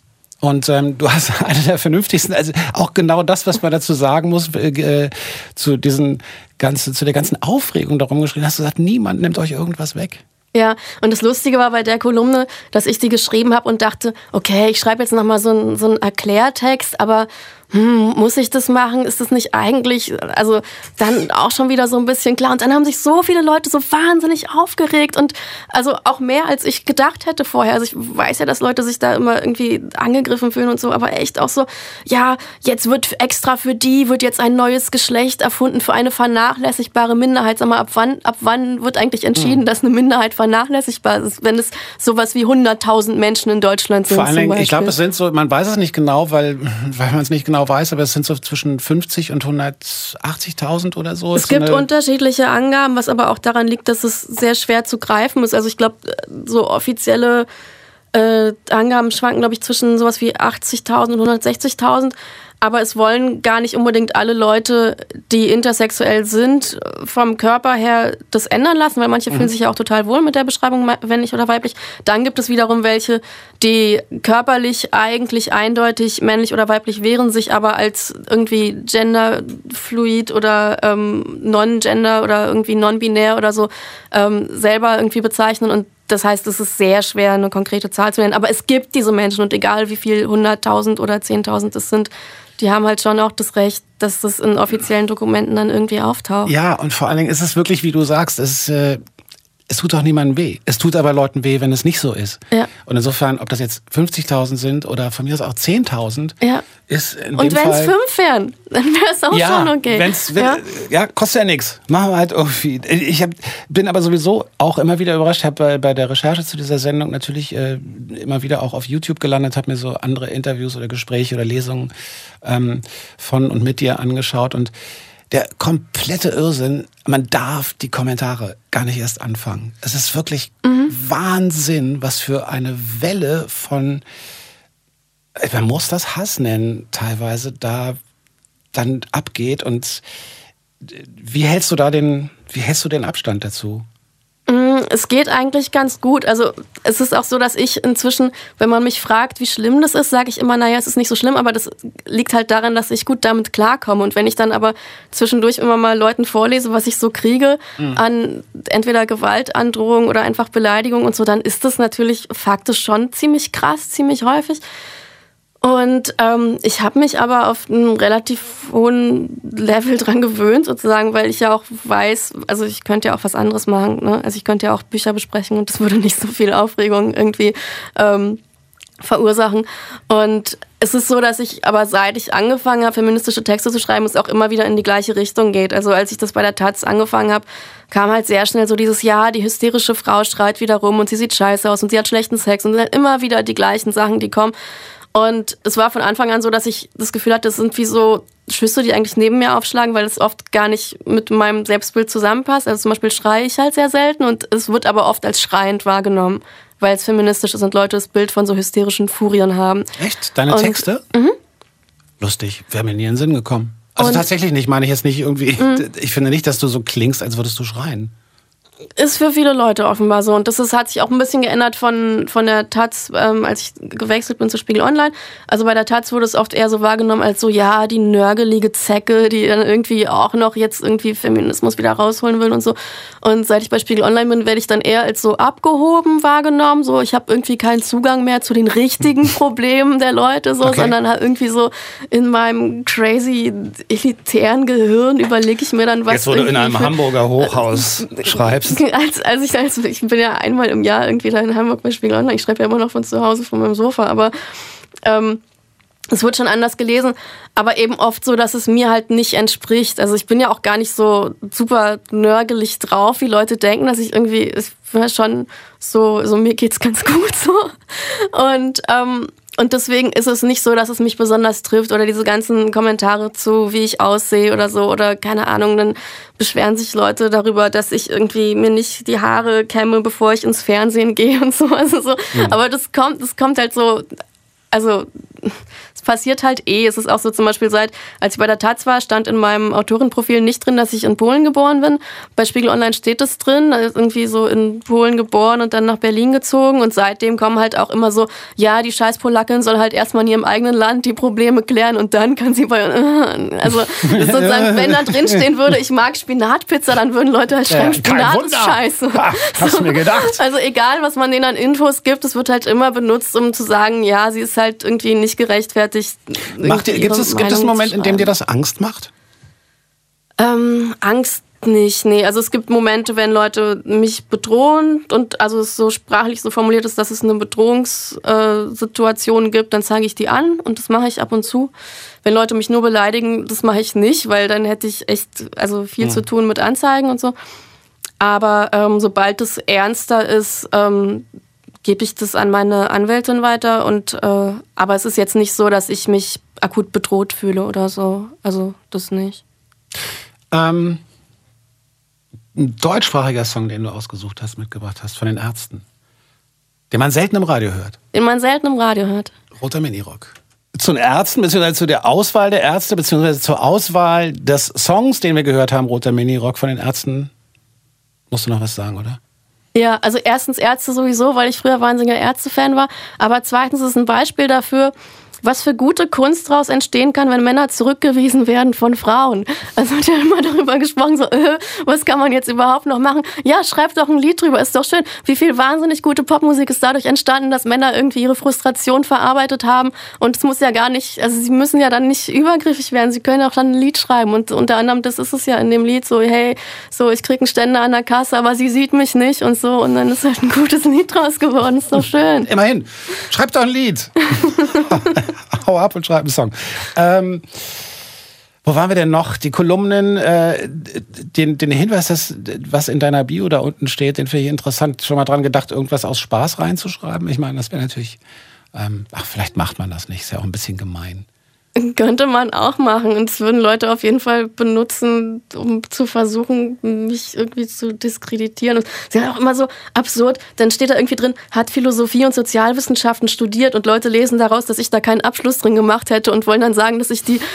Und ähm, du hast eine der vernünftigsten, also auch genau das, was man dazu sagen muss, äh, zu diesen ganzen, zu der ganzen Aufregung darum geschrieben, hast du gesagt, niemand nimmt euch irgendwas weg. Ja, und das Lustige war bei der Kolumne, dass ich die geschrieben habe und dachte, okay, ich schreibe jetzt nochmal so einen so einen Erklärtext, aber hm, muss ich das machen? Ist das nicht eigentlich, also dann auch schon wieder so ein bisschen klar. Und dann haben sich so viele Leute so wahnsinnig aufgeregt und also auch mehr, als ich gedacht hätte vorher. Also ich weiß ja, dass Leute sich da immer irgendwie angegriffen fühlen und so, aber echt auch so, ja, jetzt wird extra für die, wird jetzt ein neues Geschlecht erfunden für eine vernachlässigbare Minderheit. Sag mal, ab wann, ab wann wird eigentlich entschieden, mhm. dass eine Minderheit vernachlässigbar ist, wenn es sowas wie hunderttausend Menschen in Deutschland sind? Vor allen Dingen, ich glaube, es sind so, man weiß es nicht genau, weil, weil man es nicht genau weiß, aber es sind so zwischen fünfzig und hundertachtzigtausend oder so. Es gibt unterschiedliche Angaben, was aber auch daran liegt, dass es sehr schwer zu greifen ist. Also ich glaube, so offizielle äh, Angaben schwanken, glaube ich, zwischen sowas wie achtzigtausend und hundertsechzigtausend. Aber es wollen gar nicht unbedingt alle Leute, die intersexuell sind, vom Körper her das ändern lassen, weil manche mhm. fühlen sich ja auch total wohl mit der Beschreibung männlich oder weiblich. Dann gibt es wiederum welche, die körperlich eigentlich eindeutig männlich oder weiblich wären, sich aber als irgendwie genderfluid oder ähm, non-gender oder irgendwie non-binär oder so ähm, selber irgendwie bezeichnen. Und das heißt, es ist sehr schwer, eine konkrete Zahl zu nennen. Aber es gibt diese Menschen und egal wie viel, hunderttausend oder zehntausend es sind, die haben halt schon auch das Recht, dass das in offiziellen Dokumenten dann irgendwie auftaucht. Ja, und vor allen Dingen ist es wirklich, wie du sagst, es, äh, es tut auch niemandem weh. Es tut aber Leuten weh, wenn es nicht so ist. Ja. Und insofern, ob das jetzt fünfzigtausend sind oder von mir aus auch zehntausend, ja. ist in und dem Fall... Und wenn es fünf wären, dann wäre es auch ja, schon okay. Wenn's, wenn, ja. ja, kostet ja nichts. Machen wir halt irgendwie. Ich hab, bin aber sowieso auch immer wieder überrascht. Ich habe bei, bei der Recherche zu dieser Sendung natürlich äh, immer wieder auch auf YouTube gelandet, habe mir so andere Interviews oder Gespräche oder Lesungen ähm, von und mit dir angeschaut. Und der komplette Irrsinn, man darf die Kommentare gar nicht erst anfangen. Es ist wirklich mhm. Wahnsinn, was für eine Welle von, man muss das Hass nennen, teilweise da dann abgeht. Und wie hältst du da den, wie hältst du den Abstand dazu? Es geht eigentlich ganz gut. Also es ist auch so, dass ich inzwischen, wenn man mich fragt, wie schlimm das ist, sage ich immer, naja, es ist nicht so schlimm, aber das liegt halt daran, dass ich gut damit klarkomme. Und wenn ich dann aber zwischendurch immer mal Leuten vorlese, was ich so kriege mhm. an entweder Gewaltandrohung oder einfach Beleidigung und so, dann ist das natürlich faktisch schon ziemlich krass, ziemlich häufig. Und ähm, ich habe mich aber auf einem relativ hohen Level dran gewöhnt, sozusagen, weil ich ja auch weiß, also ich könnte ja auch was anderes machen, ne? Also ich könnte ja auch Bücher besprechen und das würde nicht so viel Aufregung irgendwie ähm, verursachen. Und es ist so, dass ich aber seit ich angefangen habe, feministische Texte zu schreiben, es auch immer wieder in die gleiche Richtung geht. Also als ich das bei der Taz angefangen habe, kam halt sehr schnell so dieses, ja, die hysterische Frau schreit wieder rum und sie sieht scheiße aus und sie hat schlechten Sex und dann immer wieder die gleichen Sachen, die kommen. Und es war von Anfang an so, dass ich das Gefühl hatte, das sind wie so Schüsse, die eigentlich neben mir aufschlagen, weil es oft gar nicht mit meinem Selbstbild zusammenpasst. Also zum Beispiel schreie ich halt sehr selten und es wird aber oft als schreiend wahrgenommen, weil es feministisch ist und Leute das Bild von so hysterischen Furien haben. Echt? Deine und, Texte? Mhm. Lustig. Wäre mir nie in den Sinn gekommen. Also und, tatsächlich nicht, meine ich jetzt nicht irgendwie. Mhm. Ich finde nicht, dass du so klingst, als würdest du schreien. Ist für viele Leute offenbar so. Und das ist, hat sich auch ein bisschen geändert von, von der Taz, ähm, als ich gewechselt bin zu Spiegel Online. Also bei der Taz wurde es oft eher so wahrgenommen als so, ja, die nörgelige Zecke, die dann irgendwie auch noch jetzt irgendwie Feminismus wieder rausholen will und so. Und seit ich bei Spiegel Online bin, werde ich dann eher als so abgehoben wahrgenommen. So, ich habe irgendwie keinen Zugang mehr zu den richtigen Problemen der Leute, so, okay. sondern halt irgendwie so in meinem crazy elitären Gehirn überlege ich mir dann was. Jetzt, wo du in einem Hamburger Hochhaus äh, schreibst. Als, als ich, als ich bin ja einmal im Jahr irgendwie da in Hamburg bei Spiegel Online. Ich schreibe ja immer noch von zu Hause, von meinem Sofa, aber ähm, es wird schon anders gelesen, aber eben oft so, dass es mir halt nicht entspricht. Also ich bin ja auch gar nicht so super nörgelig drauf, wie Leute denken, dass ich irgendwie, ich bin ja schon so, so mir geht's ganz gut so. Und ähm, Und deswegen ist es nicht so, dass es mich besonders trifft oder diese ganzen Kommentare zu, wie ich aussehe oder so oder keine Ahnung, dann beschweren sich Leute darüber, dass ich irgendwie mir nicht die Haare kämme, bevor ich ins Fernsehen gehe und so. Also so. Mhm. Aber das kommt, das kommt halt so also es passiert halt eh. Es ist auch so zum Beispiel seit, als ich bei der Taz war, stand in meinem Autorenprofil nicht drin, dass ich in Polen geboren bin. Bei Spiegel Online steht es drin, also irgendwie so in Polen geboren und dann nach Berlin gezogen. Und seitdem kommen halt auch immer so, ja, die scheiß Polackin soll halt erstmal in ihrem eigenen Land die Probleme klären und dann kann sie bei, also sozusagen, wenn da drin stehen würde, ich mag Spinatpizza, dann würden Leute halt schreiben, Ja, Spinat ist scheiße. Ha, hast du mir gedacht? Also egal, was man denen an Infos gibt, es wird halt immer benutzt, um zu sagen, ja, sie ist halt irgendwie nicht gerechtfertigt. Macht dir, gibt, es, gibt es einen Moment, in dem dir das Angst macht? Ähm, Angst nicht, nee. Also es gibt Momente, wenn Leute mich bedrohen und also es so sprachlich so formuliert ist, dass es eine Bedrohungssituation äh, gibt, dann zeige ich die an und das mache ich ab und zu. Wenn Leute mich nur beleidigen, das mache ich nicht, weil dann hätte ich echt also viel ja. zu tun mit Anzeigen und so. Aber ähm, sobald es ernster ist, ähm, gebe ich das an meine Anwältin weiter. Und äh, aber es ist jetzt nicht so, dass ich mich akut bedroht fühle oder so. Also das nicht. Ähm, ein deutschsprachiger Song, den du ausgesucht hast, mitgebracht hast, von den Ärzten, den man selten im Radio hört. Den man selten im Radio hört. Roter Minirock. Zu den Ärzten, beziehungsweise zu der Auswahl der Ärzte, beziehungsweise zur Auswahl des Songs, den wir gehört haben, Roter Minirock von den Ärzten, musst du noch was sagen, oder? Ja, also erstens Ärzte sowieso, weil ich früher wahnsinniger Ärzte-Fan war. Aber zweitens ist es ein Beispiel dafür, was für gute Kunst daraus entstehen kann, wenn Männer zurückgewiesen werden von Frauen. Also hat ja immer darüber gesprochen, so, äh, was kann man jetzt überhaupt noch machen? Ja, schreibt doch ein Lied drüber, ist doch schön. Wie viel wahnsinnig gute Popmusik ist dadurch entstanden, dass Männer irgendwie ihre Frustration verarbeitet haben. Und es muss ja gar nicht, also sie müssen ja dann nicht übergriffig werden, sie können auch dann ein Lied schreiben. Und unter anderem, das ist es ja in dem Lied so, hey, so, ich krieg einen Ständer an der Kasse, aber sie sieht mich nicht und so. Und dann ist halt ein gutes Lied draus geworden, ist doch schön. Immerhin, schreib doch ein Lied. Hau ab und schreib einen Song. Ähm, wo waren wir denn noch? Die Kolumnen, äh, den, den Hinweis, dass, was in deiner Bio da unten steht, den finde ich interessant. Schon mal dran gedacht, irgendwas aus Spaß reinzuschreiben? Ich meine, das wäre natürlich, ähm, ach, vielleicht macht man das nicht, ist ja auch ein bisschen gemein. Könnte man auch machen und es würden Leute auf jeden Fall benutzen, um zu versuchen, mich irgendwie zu diskreditieren. Und sie sind auch immer so absurd, dann steht da irgendwie drin, hat Philosophie und Sozialwissenschaften studiert und Leute lesen daraus, dass ich da keinen Abschluss drin gemacht hätte und wollen dann sagen, dass ich die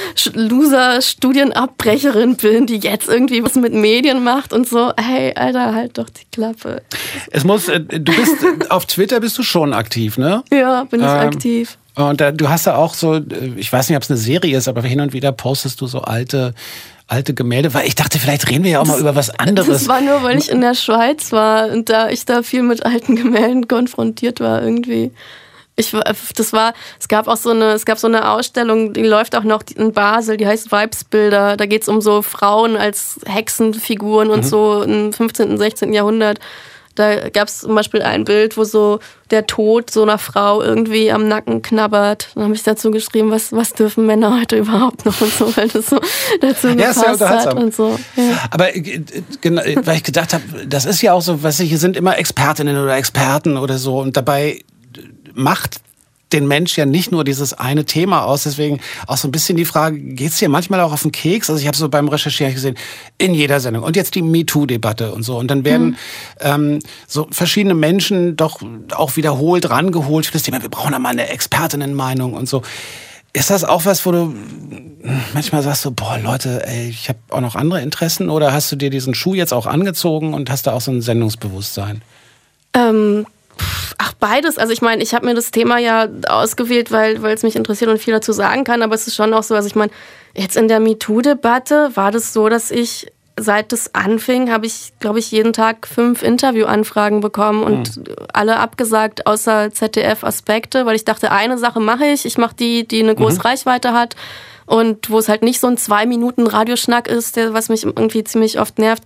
Loser-Studienabbrecherin bin, die jetzt irgendwie was mit Medien macht und so. Hey, Alter, halt doch die Klappe. Es muss, du bist, auf Twitter bist du schon aktiv, ne? Ja, bin ich ähm. aktiv. Und äh, du hast da auch so, ich weiß nicht, ob es eine Serie ist, aber hin und wieder postest du so alte, alte Gemälde. Weil ich dachte, vielleicht reden wir ja auch mal das, über was anderes. Das war nur, weil ich in der Schweiz war und da ich da viel mit alten Gemälden konfrontiert war irgendwie. Ich, das war, es gab auch so eine, es gab so eine Ausstellung, die läuft auch noch in Basel, die heißt Vibesbilder. Da geht es um so Frauen als Hexenfiguren und mhm. so im fünfzehnten, sechzehnten Jahrhundert. Da gab es zum Beispiel ein Bild, wo so der Tod so einer Frau irgendwie am Nacken knabbert. Dann habe ich dazu geschrieben, was, was dürfen Männer heute überhaupt noch und so, weil das so dazu ja, gepasst hat und so. Ja. Aber äh, genau, weil ich gedacht habe, das ist ja auch so, was ich, hier sind immer Expertinnen oder Experten oder so und dabei macht den Mensch ja nicht nur dieses eine Thema aus, deswegen auch so ein bisschen die Frage, geht's dir manchmal auch auf den Keks? Also ich habe so beim Recherchieren gesehen, in jeder Sendung und jetzt die MeToo-Debatte und so und dann werden mhm. ähm, so verschiedene Menschen doch auch wiederholt rangeholt für das Thema, wir brauchen da mal eine Expertinnenmeinung und so. Ist das auch was, wo du manchmal sagst so, boah Leute, ey, ich habe auch noch andere Interessen oder hast du dir diesen Schuh jetzt auch angezogen und hast da auch so ein Sendungsbewusstsein? Ähm Ach, beides. Also ich meine, ich habe mir das Thema ja ausgewählt, weil weil es mich interessiert und viel dazu sagen kann. Aber es ist schon auch so, also ich meine, jetzt in der MeToo-Debatte war das so, dass ich, seit das anfing, habe ich, glaube ich, jeden Tag fünf Interviewanfragen bekommen und mhm. alle abgesagt, außer Z D F-Aspekte, weil ich dachte, eine Sache mache ich. Ich mache die, die eine große mhm. Reichweite hat und wo es halt nicht so ein zwei Minuten Radioschnack ist, der, was mich irgendwie ziemlich oft nervt.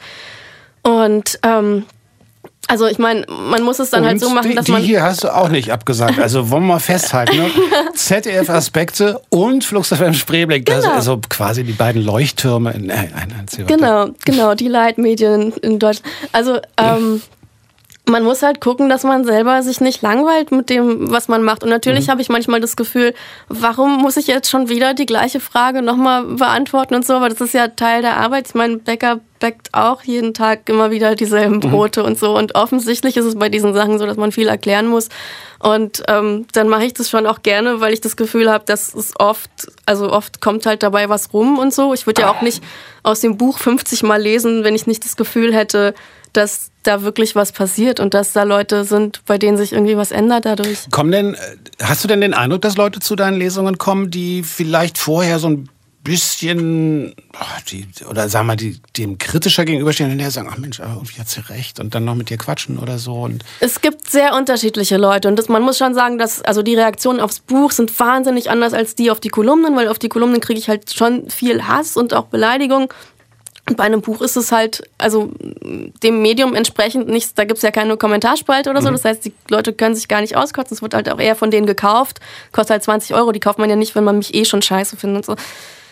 Und ähm, also ich meine, man muss es dann und halt so machen, die, dass man... Die hier hast du auch nicht abgesagt. Also wollen wir mal festhalten. Ne? Z D F-Aspekte und Flux F M Spreeblick. Das genau. sind also quasi die beiden Leuchttürme in ein Genau, genau, die Leitmedien in Deutschland. Also ähm, Man muss halt gucken, dass man selber sich nicht langweilt mit dem, was man macht. Und natürlich mhm. habe ich manchmal das Gefühl, warum muss ich jetzt schon wieder die gleiche Frage nochmal beantworten und so, aber das ist ja Teil der Arbeit. Ich meine, Bäcker backt auch jeden Tag immer wieder dieselben Brote mhm. und so. Und offensichtlich ist es bei diesen Sachen so, dass man viel erklären muss. Und ähm, dann mache ich das schon auch gerne, weil ich das Gefühl habe, dass es oft, also oft kommt halt dabei was rum und so. Ich würde ja auch nicht aus dem Buch fünfzig Mal lesen, wenn ich nicht das Gefühl hätte, dass da wirklich was passiert und dass da Leute sind, bei denen sich irgendwie was ändert dadurch. Kommen denn, hast du denn den Eindruck, dass Leute zu deinen Lesungen kommen, die vielleicht vorher so ein bisschen, die, oder sagen wir, die dem kritischer gegenüberstehen und der sagen, ach Mensch, aber irgendwie hat sie recht und dann noch mit dir quatschen oder so? Und es gibt sehr unterschiedliche Leute und das, man muss schon sagen, dass also die Reaktionen aufs Buch sind wahnsinnig anders als die auf die Kolumnen, weil auf die Kolumnen kriege ich halt schon viel Hass und auch Beleidigung. Und bei einem Buch ist es halt, also dem Medium entsprechend nichts, da gibt es ja keine Kommentarspalte oder so, das heißt, die Leute können sich gar nicht auskotzen, es wird halt auch eher von denen gekauft, kostet halt zwanzig Euro, die kauft man ja nicht, wenn man mich eh schon scheiße findet und so.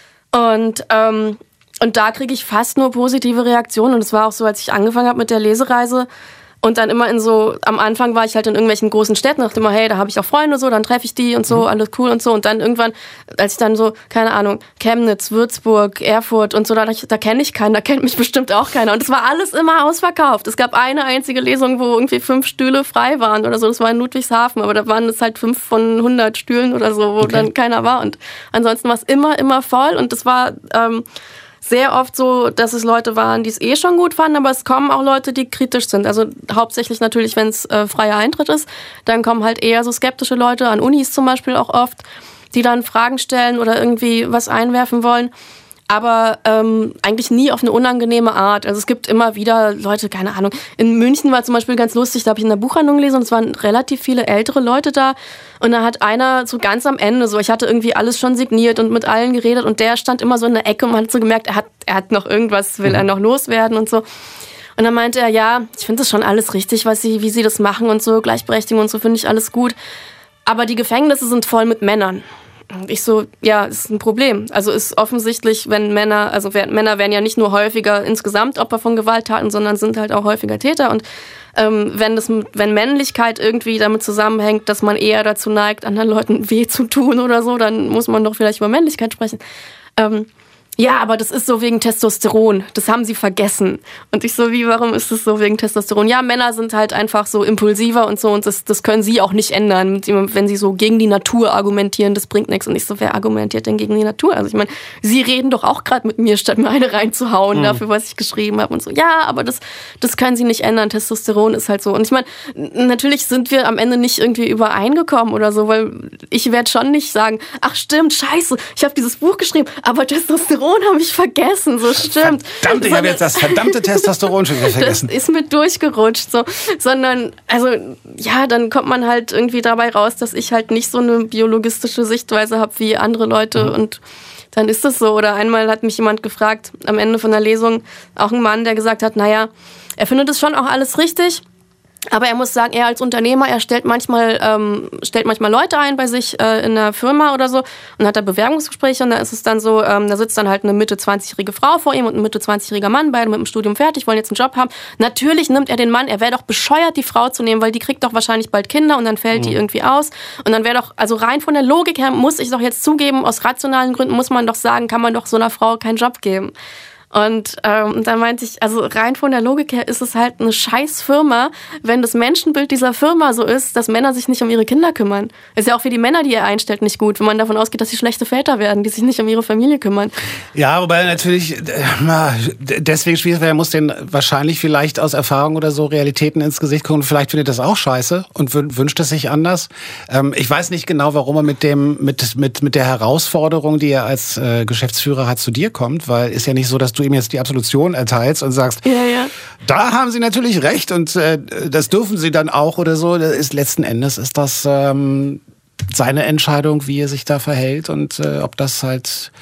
Und, ähm, und da kriege ich fast nur positive Reaktionen und es war auch so, als ich angefangen habe mit der Lesereise und dann immer in so, am Anfang war ich halt in irgendwelchen großen Städten, dachte immer, hey, da habe ich auch Freunde so, dann treffe ich die und so, alles cool und so. Und dann irgendwann, als ich dann so, keine Ahnung, Chemnitz, Würzburg, Erfurt und so, da, da kenne ich keinen, da kennt mich bestimmt auch keiner. Und es war alles immer ausverkauft. Es gab eine einzige Lesung, wo irgendwie fünf Stühle frei waren oder so, das war in Ludwigshafen, aber da waren es halt fünf von hundert Stühlen oder so, wo okay. dann keiner war. Und ansonsten war es immer, immer voll und es war ähm, sehr oft so, dass es Leute waren, die es eh schon gut fanden, aber es kommen auch Leute, die kritisch sind. Also hauptsächlich natürlich, wenn es äh, freier Eintritt ist, dann kommen halt eher so skeptische Leute, an Unis zum Beispiel auch oft, die dann Fragen stellen oder irgendwie was einwerfen wollen. Aber ähm, eigentlich nie auf eine unangenehme Art. Also es gibt immer wieder Leute, keine Ahnung. In München war zum Beispiel ganz lustig, da habe ich in der Buchhandlung gelesen und es waren relativ viele ältere Leute da. Und da hat einer so ganz am Ende, so ich hatte irgendwie alles schon signiert und mit allen geredet und der stand immer so in der Ecke und man hat so gemerkt, er hat, er hat noch irgendwas, will er noch loswerden und so. Und dann meinte er, ja, ich finde das schon alles richtig, was sie, wie sie das machen und so, Gleichberechtigung und so, finde ich alles gut. Aber die Gefängnisse sind voll mit Männern. Und ich so, ja, ist ein Problem. Also ist offensichtlich, wenn Männer, also Männer werden ja nicht nur häufiger insgesamt Opfer von Gewalttaten, sondern sind halt auch häufiger Täter. Und ähm, wenn das, wenn Männlichkeit irgendwie damit zusammenhängt, dass man eher dazu neigt, anderen Leuten weh zu tun oder so, dann muss man doch vielleicht über Männlichkeit sprechen. Ähm, ja, aber das ist so wegen Testosteron. Das haben sie vergessen. Und ich so, wie, warum ist das so wegen Testosteron? Ja, Männer sind halt einfach so impulsiver und so und das, das können sie auch nicht ändern, wenn sie so gegen die Natur argumentieren, das bringt nichts. Und ich so, wer argumentiert denn gegen die Natur? Also ich meine, sie reden doch auch gerade mit mir, statt mir eine reinzuhauen mhm. dafür, was ich geschrieben habe und so. Ja, aber das, das können sie nicht ändern. Testosteron ist halt so. Und ich meine, natürlich sind wir am Ende nicht irgendwie übereingekommen oder so, weil ich werde schon nicht sagen, ach stimmt, scheiße, ich habe dieses Buch geschrieben, aber Testosteron habe ich vergessen, so stimmt. Verdammt, ich habe jetzt das verdammte Testosteron schon wieder vergessen. Das ist mit durchgerutscht, so. Sondern, also, ja, dann kommt man halt irgendwie dabei raus, dass ich halt nicht so eine biologistische Sichtweise habe wie andere Leute mhm. und dann ist das so. Oder einmal hat mich jemand gefragt, am Ende von der Lesung, auch ein Mann, der gesagt hat, naja, er findet es schon auch alles richtig, aber er muss sagen, er als Unternehmer, er stellt manchmal, ähm, stellt manchmal Leute ein bei sich äh, in der Firma oder so und hat da Bewerbungsgespräche und da ist es dann so, ähm, da sitzt dann halt eine Mitte zwanzigjährige Frau vor ihm und ein Mitte zwanzigjähriger Mann, beide mit dem Studium fertig, wollen jetzt einen Job haben. Natürlich nimmt er den Mann, er wäre doch bescheuert, die Frau zu nehmen, weil die kriegt doch wahrscheinlich bald Kinder und dann fällt mhm. die irgendwie aus und dann wäre doch, also rein von der Logik her muss ich doch jetzt zugeben, aus rationalen Gründen muss man doch sagen, kann man doch so einer Frau keinen Job geben. Und ähm, da meinte ich, also rein von der Logik her ist es halt eine scheiß Firma, wenn das Menschenbild dieser Firma so ist, dass Männer sich nicht um ihre Kinder kümmern. Ist ja auch für die Männer, die ihr einstellt, nicht gut, wenn man davon ausgeht, dass sie schlechte Väter werden, die sich nicht um ihre Familie kümmern. Ja, wobei natürlich äh, deswegen schwierig wäre, er muss den wahrscheinlich vielleicht aus Erfahrung oder so Realitäten ins Gesicht gucken. Vielleicht findet das auch scheiße und wün- wünscht es sich anders. Ähm, ich weiß nicht genau, warum er mit dem mit mit mit der Herausforderung, die er als äh, Geschäftsführer hat, zu dir kommt, weil ist ja nicht so, dass du ihm jetzt die Absolution erteilst und sagst, ja, ja. da haben sie natürlich recht und äh, das dürfen sie dann auch oder so. Das ist, letzten Endes ist das ähm, seine Entscheidung, wie er sich da verhält und äh, ob das halt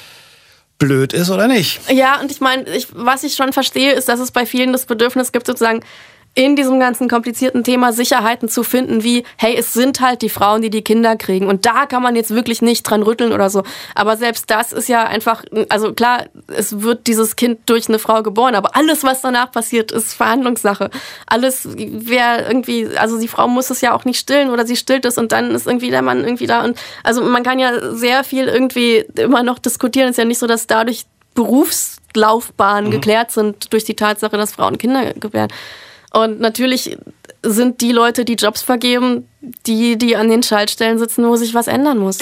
blöd ist oder nicht. Ja, und ich meine, ich, was ich schon verstehe, ist, dass es bei vielen das Bedürfnis gibt, sozusagen in diesem ganzen komplizierten Thema Sicherheiten zu finden, wie, hey, es sind halt die Frauen, die die Kinder kriegen. Und da kann man jetzt wirklich nicht dran rütteln oder so. Aber selbst das ist ja einfach, also klar, es wird dieses Kind durch eine Frau geboren, aber alles, was danach passiert, ist Verhandlungssache. Alles, wer irgendwie, also die Frau muss es ja auch nicht stillen oder sie stillt es und dann ist irgendwie der Mann irgendwie da. Und also man kann ja sehr viel irgendwie immer noch diskutieren. Es ist ja nicht so, dass dadurch Berufslaufbahnen mhm. geklärt sind durch die Tatsache, dass Frauen Kinder gebären. Und natürlich sind die Leute, die Jobs vergeben, die, die an den Schaltstellen sitzen, wo sich was ändern muss.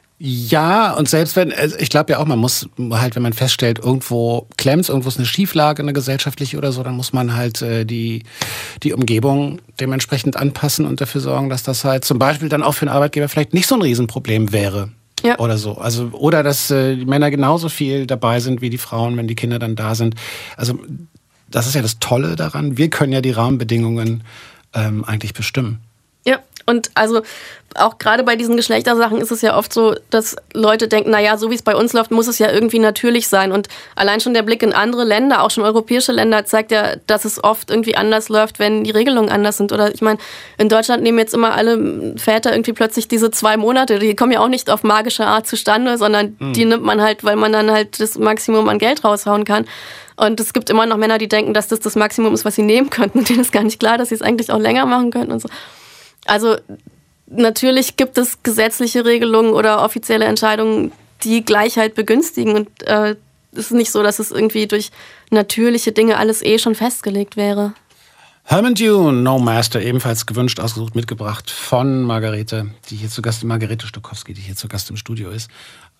Ja, und selbst wenn, ich glaube ja auch, man muss halt, wenn man feststellt, irgendwo klemmt's, irgendwo ist eine Schieflage, eine gesellschaftliche oder so, dann muss man halt äh, die, die Umgebung dementsprechend anpassen und dafür sorgen, dass das halt zum Beispiel dann auch für einen Arbeitgeber vielleicht nicht so ein Riesenproblem wäre. Ja. Oder so. Also, oder dass äh, die Männer genauso viel dabei sind wie die Frauen, wenn die Kinder dann da sind. Also, das ist ja das Tolle daran. Wir können ja die Rahmenbedingungen ähm, eigentlich bestimmen. Ja, und also auch gerade bei diesen Geschlechtersachen ist es ja oft so, dass Leute denken, naja, so wie es bei uns läuft, muss es ja irgendwie natürlich sein. Und allein schon der Blick in andere Länder, auch schon europäische Länder, zeigt ja, dass es oft irgendwie anders läuft, wenn die Regelungen anders sind. Oder ich meine, in Deutschland nehmen jetzt immer alle Väter irgendwie plötzlich diese zwei Monate, die kommen ja auch nicht auf magische Art zustande, sondern mhm. die nimmt man halt, weil man dann halt das Maximum an Geld raushauen kann. Und es gibt immer noch Männer, die denken, dass das das Maximum ist, was sie nehmen könnten. Und denen ist gar nicht klar, dass sie es eigentlich auch länger machen könnten und so. Also natürlich gibt es gesetzliche Regelungen oder offizielle Entscheidungen, die Gleichheit begünstigen. Und äh, es ist nicht so, dass es irgendwie durch natürliche Dinge alles eh schon festgelegt wäre. Herman Dune, No Master, ebenfalls gewünscht, ausgesucht, mitgebracht von Margarete, die hier zu Gast, Margarete Stokowski, die hier zu Gast im Studio ist.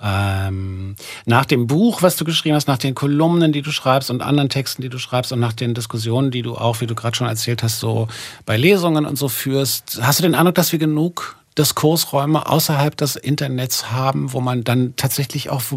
Ähm, nach dem Buch, was du geschrieben hast, nach den Kolumnen, die du schreibst und anderen Texten, die du schreibst und nach den Diskussionen, die du auch, wie du gerade schon erzählt hast, so bei Lesungen und so führst, hast du den Eindruck, dass wir genug Diskursräume außerhalb des Internets haben, wo man dann tatsächlich auch...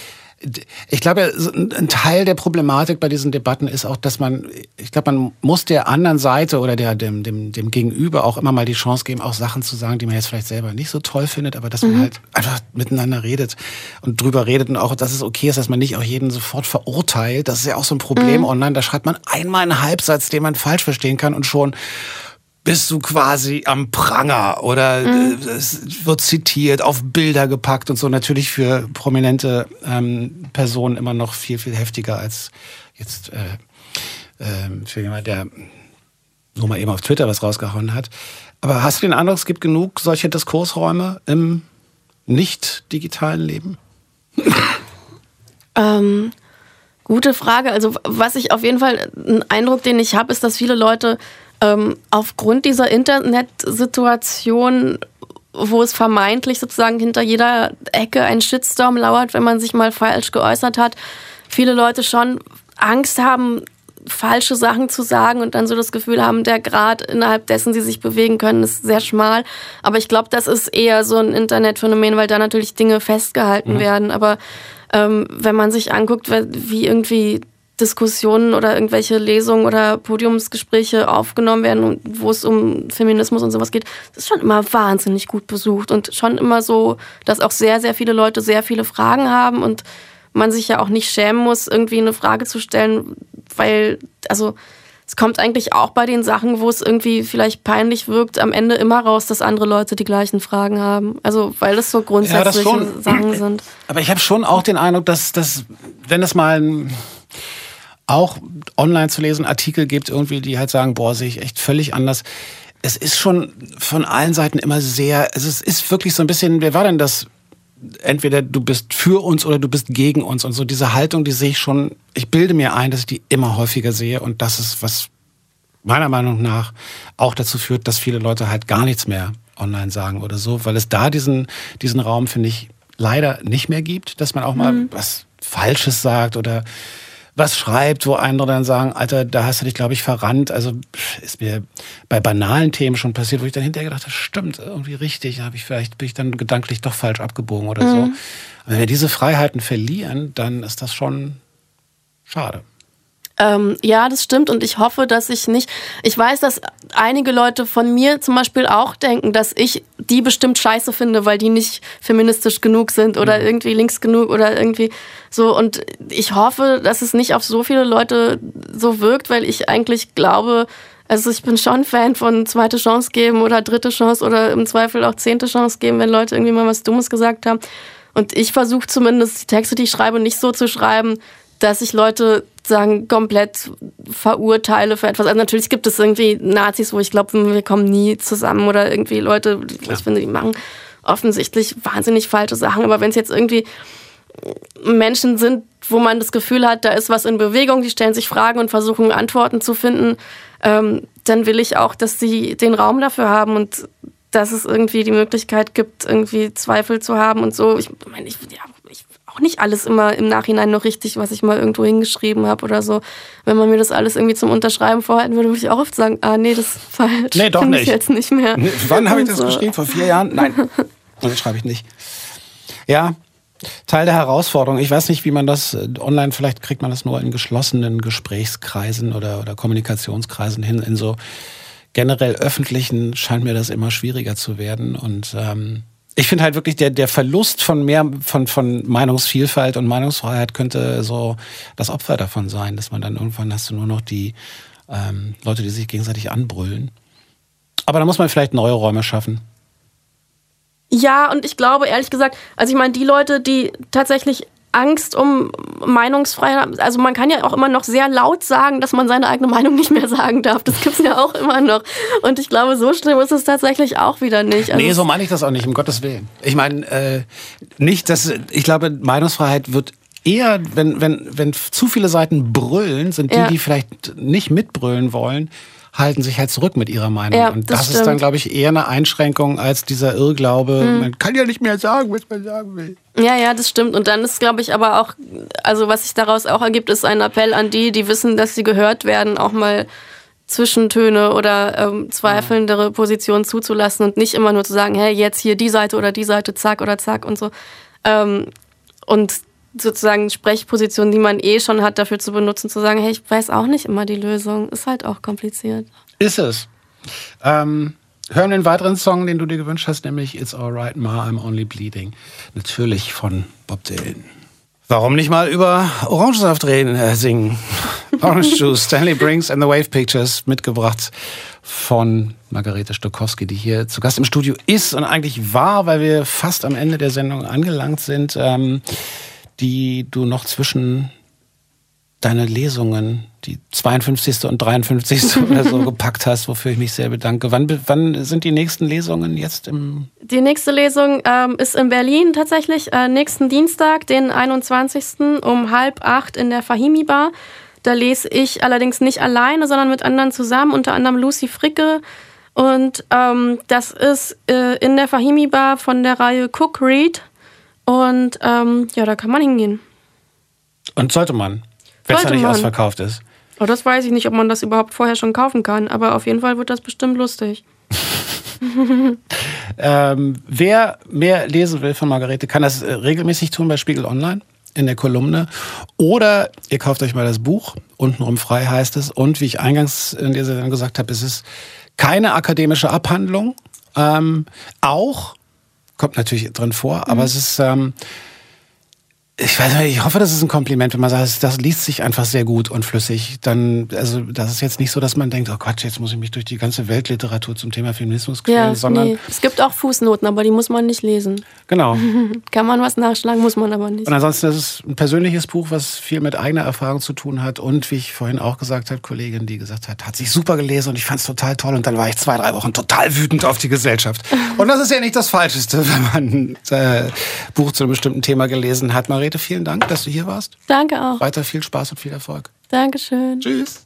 Ich glaube, ein Teil der Problematik bei diesen Debatten ist auch, dass man, ich glaube, man muss der anderen Seite oder der, dem, dem, dem Gegenüber auch immer mal die Chance geben, auch Sachen zu sagen, die man jetzt vielleicht selber nicht so toll findet, aber dass man mhm. halt einfach miteinander redet und drüber redet und auch, dass es okay ist, dass man nicht auch jeden sofort verurteilt. Das ist ja auch so ein Problem mhm. online. Da schreibt man einmal einen Halbsatz, den man falsch verstehen kann und schon bist du quasi am Pranger oder mhm. es wird zitiert, auf Bilder gepackt und so. Natürlich für prominente ähm, Personen immer noch viel, viel heftiger als jetzt äh, äh, für jemanden, der nur mal eben auf Twitter was rausgehauen hat. Aber hast du den Eindruck, es gibt genug solche Diskursräume im nicht-digitalen Leben? ähm, gute Frage. Also was ich auf jeden Fall, ein Eindruck, den ich habe, ist, dass viele Leute Ähm, aufgrund dieser Internetsituation, wo es vermeintlich sozusagen hinter jeder Ecke ein Shitstorm lauert, wenn man sich mal falsch geäußert hat, viele Leute schon Angst haben, falsche Sachen zu sagen und dann so das Gefühl haben, der Grad, innerhalb dessen sie sich bewegen können, ist sehr schmal. Aber ich glaube, das ist eher so ein Internetphänomen, weil da natürlich Dinge festgehalten mhm. werden. Aber ähm, wenn man sich anguckt, wie irgendwie Diskussionen oder irgendwelche Lesungen oder Podiumsgespräche aufgenommen werden, wo es um Feminismus und sowas geht, das ist schon immer wahnsinnig gut besucht und schon immer so, dass auch sehr, sehr viele Leute sehr viele Fragen haben und man sich ja auch nicht schämen muss, irgendwie eine Frage zu stellen, weil, also es kommt eigentlich auch bei den Sachen, wo es irgendwie vielleicht peinlich wirkt, am Ende immer raus, dass andere Leute die gleichen Fragen haben. Also weil das so grundsätzliche ja, das Sachen sind. Aber ich habe schon auch den Eindruck, dass, dass wenn es mal ein auch online zu lesen Artikel gibt, irgendwie, die halt sagen, boah, sehe ich echt völlig anders. Es ist schon von allen Seiten immer sehr, also es ist wirklich so ein bisschen, wer war denn das? Entweder du bist für uns oder du bist gegen uns. Und so diese Haltung, die sehe ich schon, ich bilde mir ein, dass ich die immer häufiger sehe. Und das ist, was meiner Meinung nach auch dazu führt, dass viele Leute halt gar nichts mehr online sagen oder so. Weil es da diesen, diesen Raum, finde ich, leider nicht mehr gibt, dass man auch mal mhm. was Falsches sagt oder was schreibt, wo andere dann sagen, Alter, da hast du dich, glaube ich, verrannt. Also ist mir bei banalen Themen schon passiert, wo ich dann hinterher gedacht habe, stimmt, irgendwie richtig, habe ich vielleicht bin ich dann gedanklich doch falsch abgebogen oder mhm. so. Und wenn wir diese Freiheiten verlieren, dann ist das schon schade. Ähm, ja, das stimmt und ich hoffe, dass ich nicht, ich weiß, dass einige Leute von mir zum Beispiel auch denken, dass ich die bestimmt scheiße finde, weil die nicht feministisch genug sind oder mhm. irgendwie links genug oder irgendwie so und ich hoffe, dass es nicht auf so viele Leute so wirkt, weil ich eigentlich glaube, Also ich bin schon Fan von zweite Chance geben oder dritte Chance oder im Zweifel auch zehnte Chance geben, wenn Leute irgendwie mal was Dummes gesagt haben. Und ich versuche zumindest die Texte, die ich schreibe, nicht so zu schreiben, dass ich Leute sagen, komplett verurteile für etwas. Also natürlich gibt es irgendwie Nazis, wo ich glaube, wir kommen nie zusammen oder irgendwie Leute, ja. ich finde, die machen offensichtlich wahnsinnig falsche Sachen. Aber wenn es jetzt irgendwie Menschen sind, wo man das Gefühl hat, da ist was in Bewegung, die stellen sich Fragen und versuchen Antworten zu finden, ähm, dann will ich auch, dass sie den Raum dafür haben und dass es irgendwie die Möglichkeit gibt, irgendwie Zweifel zu haben und so. Ich meine, ich, ja, ich auch nicht alles immer im Nachhinein noch richtig, was ich mal irgendwo hingeschrieben habe oder so. Wenn man mir das alles irgendwie zum Unterschreiben vorhalten würde, würde ich auch oft sagen, ah nee, das ist falsch. Nee, doch Find nicht. Ich jetzt nicht mehr. Nee, wann habe ich das so. geschrieben? Vor vier Jahren? Nein, das schreibe ich nicht. Ja, Teil der Herausforderung. Ich weiß nicht, wie man das online, vielleicht kriegt man das nur in geschlossenen Gesprächskreisen oder, oder Kommunikationskreisen hin. In so generell öffentlichen scheint mir das immer schwieriger zu werden. Und ähm, ich finde halt wirklich, der, der Verlust von mehr, von, von Meinungsvielfalt und Meinungsfreiheit könnte so das Opfer davon sein, dass man dann irgendwann hast du nur noch die ähm, Leute, die sich gegenseitig anbrüllen. Aber da muss man vielleicht neue Räume schaffen. Ja, und ich glaube, ehrlich gesagt, also ich meine, die Leute, die tatsächlich Angst um Meinungsfreiheit haben, also man kann ja auch immer noch sehr laut sagen, dass man seine eigene Meinung nicht mehr sagen darf. Das gibt's ja auch immer noch. Und ich glaube, so schlimm ist es tatsächlich auch wieder nicht. Also nee, so meine ich das auch nicht, um Gottes Willen. Ich meine, äh, nicht, dass, ich glaube, Meinungsfreiheit wird eher, wenn, wenn, wenn zu viele Seiten brüllen, sind die, ja. die vielleicht nicht mitbrüllen wollen, halten sich halt zurück mit ihrer Meinung. Ja, und das das stimmt. ist dann, glaube ich, eher eine Einschränkung als dieser Irrglaube, hm. man kann ja nicht mehr sagen, was man sagen will. Ja, ja, das stimmt. Und dann ist, glaube ich, aber auch, also was sich daraus auch ergibt, ist ein Appell an die, die wissen, dass sie gehört werden, auch mal Zwischentöne oder ähm, zweifelndere Positionen zuzulassen und nicht immer nur zu sagen, hey, jetzt hier die Seite oder die Seite, zack oder zack und so. Ähm, und sozusagen Sprechpositionen, die man eh schon hat, dafür zu benutzen, zu sagen, hey, ich weiß auch nicht immer die Lösung. Ist halt auch kompliziert. Ist es. Ähm, hören wir den weiteren Song, den du dir gewünscht hast, nämlich It's Alright Ma, I'm Only Bleeding. Natürlich von Bob Dylan. Warum nicht mal über Orangensaft reden, äh, singen? Orange Juice, Stanley Brinks and the Wave Pictures, mitgebracht von Margarete Stokowski, die hier zu Gast im Studio ist und eigentlich war, weil wir fast am Ende der Sendung angelangt sind, ähm, die du noch zwischen deine Lesungen, die zweiundfünfzigste und dreiundfünfzigste oder so gepackt hast, wofür ich mich sehr bedanke. Wann, wann sind die nächsten Lesungen jetzt im... Die nächste Lesung ähm, ist in Berlin tatsächlich, äh, nächsten Dienstag, den einundzwanzigsten um halb acht in der Fahimi Bar. Da lese ich allerdings nicht alleine, sondern mit anderen zusammen, unter anderem Lucy Fricke. Und ähm, das ist äh, in der Fahimi Bar von der Reihe Cook Read. Und ähm, ja, da kann man hingehen. Und sollte man, wenn es ja nicht man. ausverkauft ist. Oh, das weiß ich nicht, ob man das überhaupt vorher schon kaufen kann. Aber auf jeden Fall wird das bestimmt lustig. ähm, wer mehr lesen will von Margarete, kann das regelmäßig tun bei Spiegel Online in der Kolumne. Oder ihr kauft euch mal das Buch. Untenrum frei heißt es. Und wie ich eingangs in dieser Sendung gesagt habe, es ist keine akademische Abhandlung. Ähm, auch kommt natürlich drin vor, aber mhm. es ist, ähm, ich weiß nicht, ich hoffe, das ist ein Kompliment, wenn man sagt, das liest sich einfach sehr gut und flüssig. Dann, also das ist jetzt nicht so, dass man denkt, oh Gott, jetzt muss ich mich durch die ganze Weltliteratur zum Thema Feminismus quälen, ja, sondern... Nee. Es gibt auch Fußnoten, aber die muss man nicht lesen. Genau. Kann man was nachschlagen, muss man aber nicht. Und ansonsten ist es ein persönliches Buch, was viel mit eigener Erfahrung zu tun hat und, wie ich vorhin auch gesagt habe, Kollegin, die gesagt hat, hat sich super gelesen und ich fand es total toll und dann war ich zwei, drei Wochen total wütend auf die Gesellschaft. Und das ist ja nicht das Falscheste, wenn man ein äh, Buch zu einem bestimmten Thema gelesen hat. Margarete, vielen Dank, dass du hier warst. Danke auch. Weiter viel Spaß und viel Erfolg. Dankeschön. Tschüss.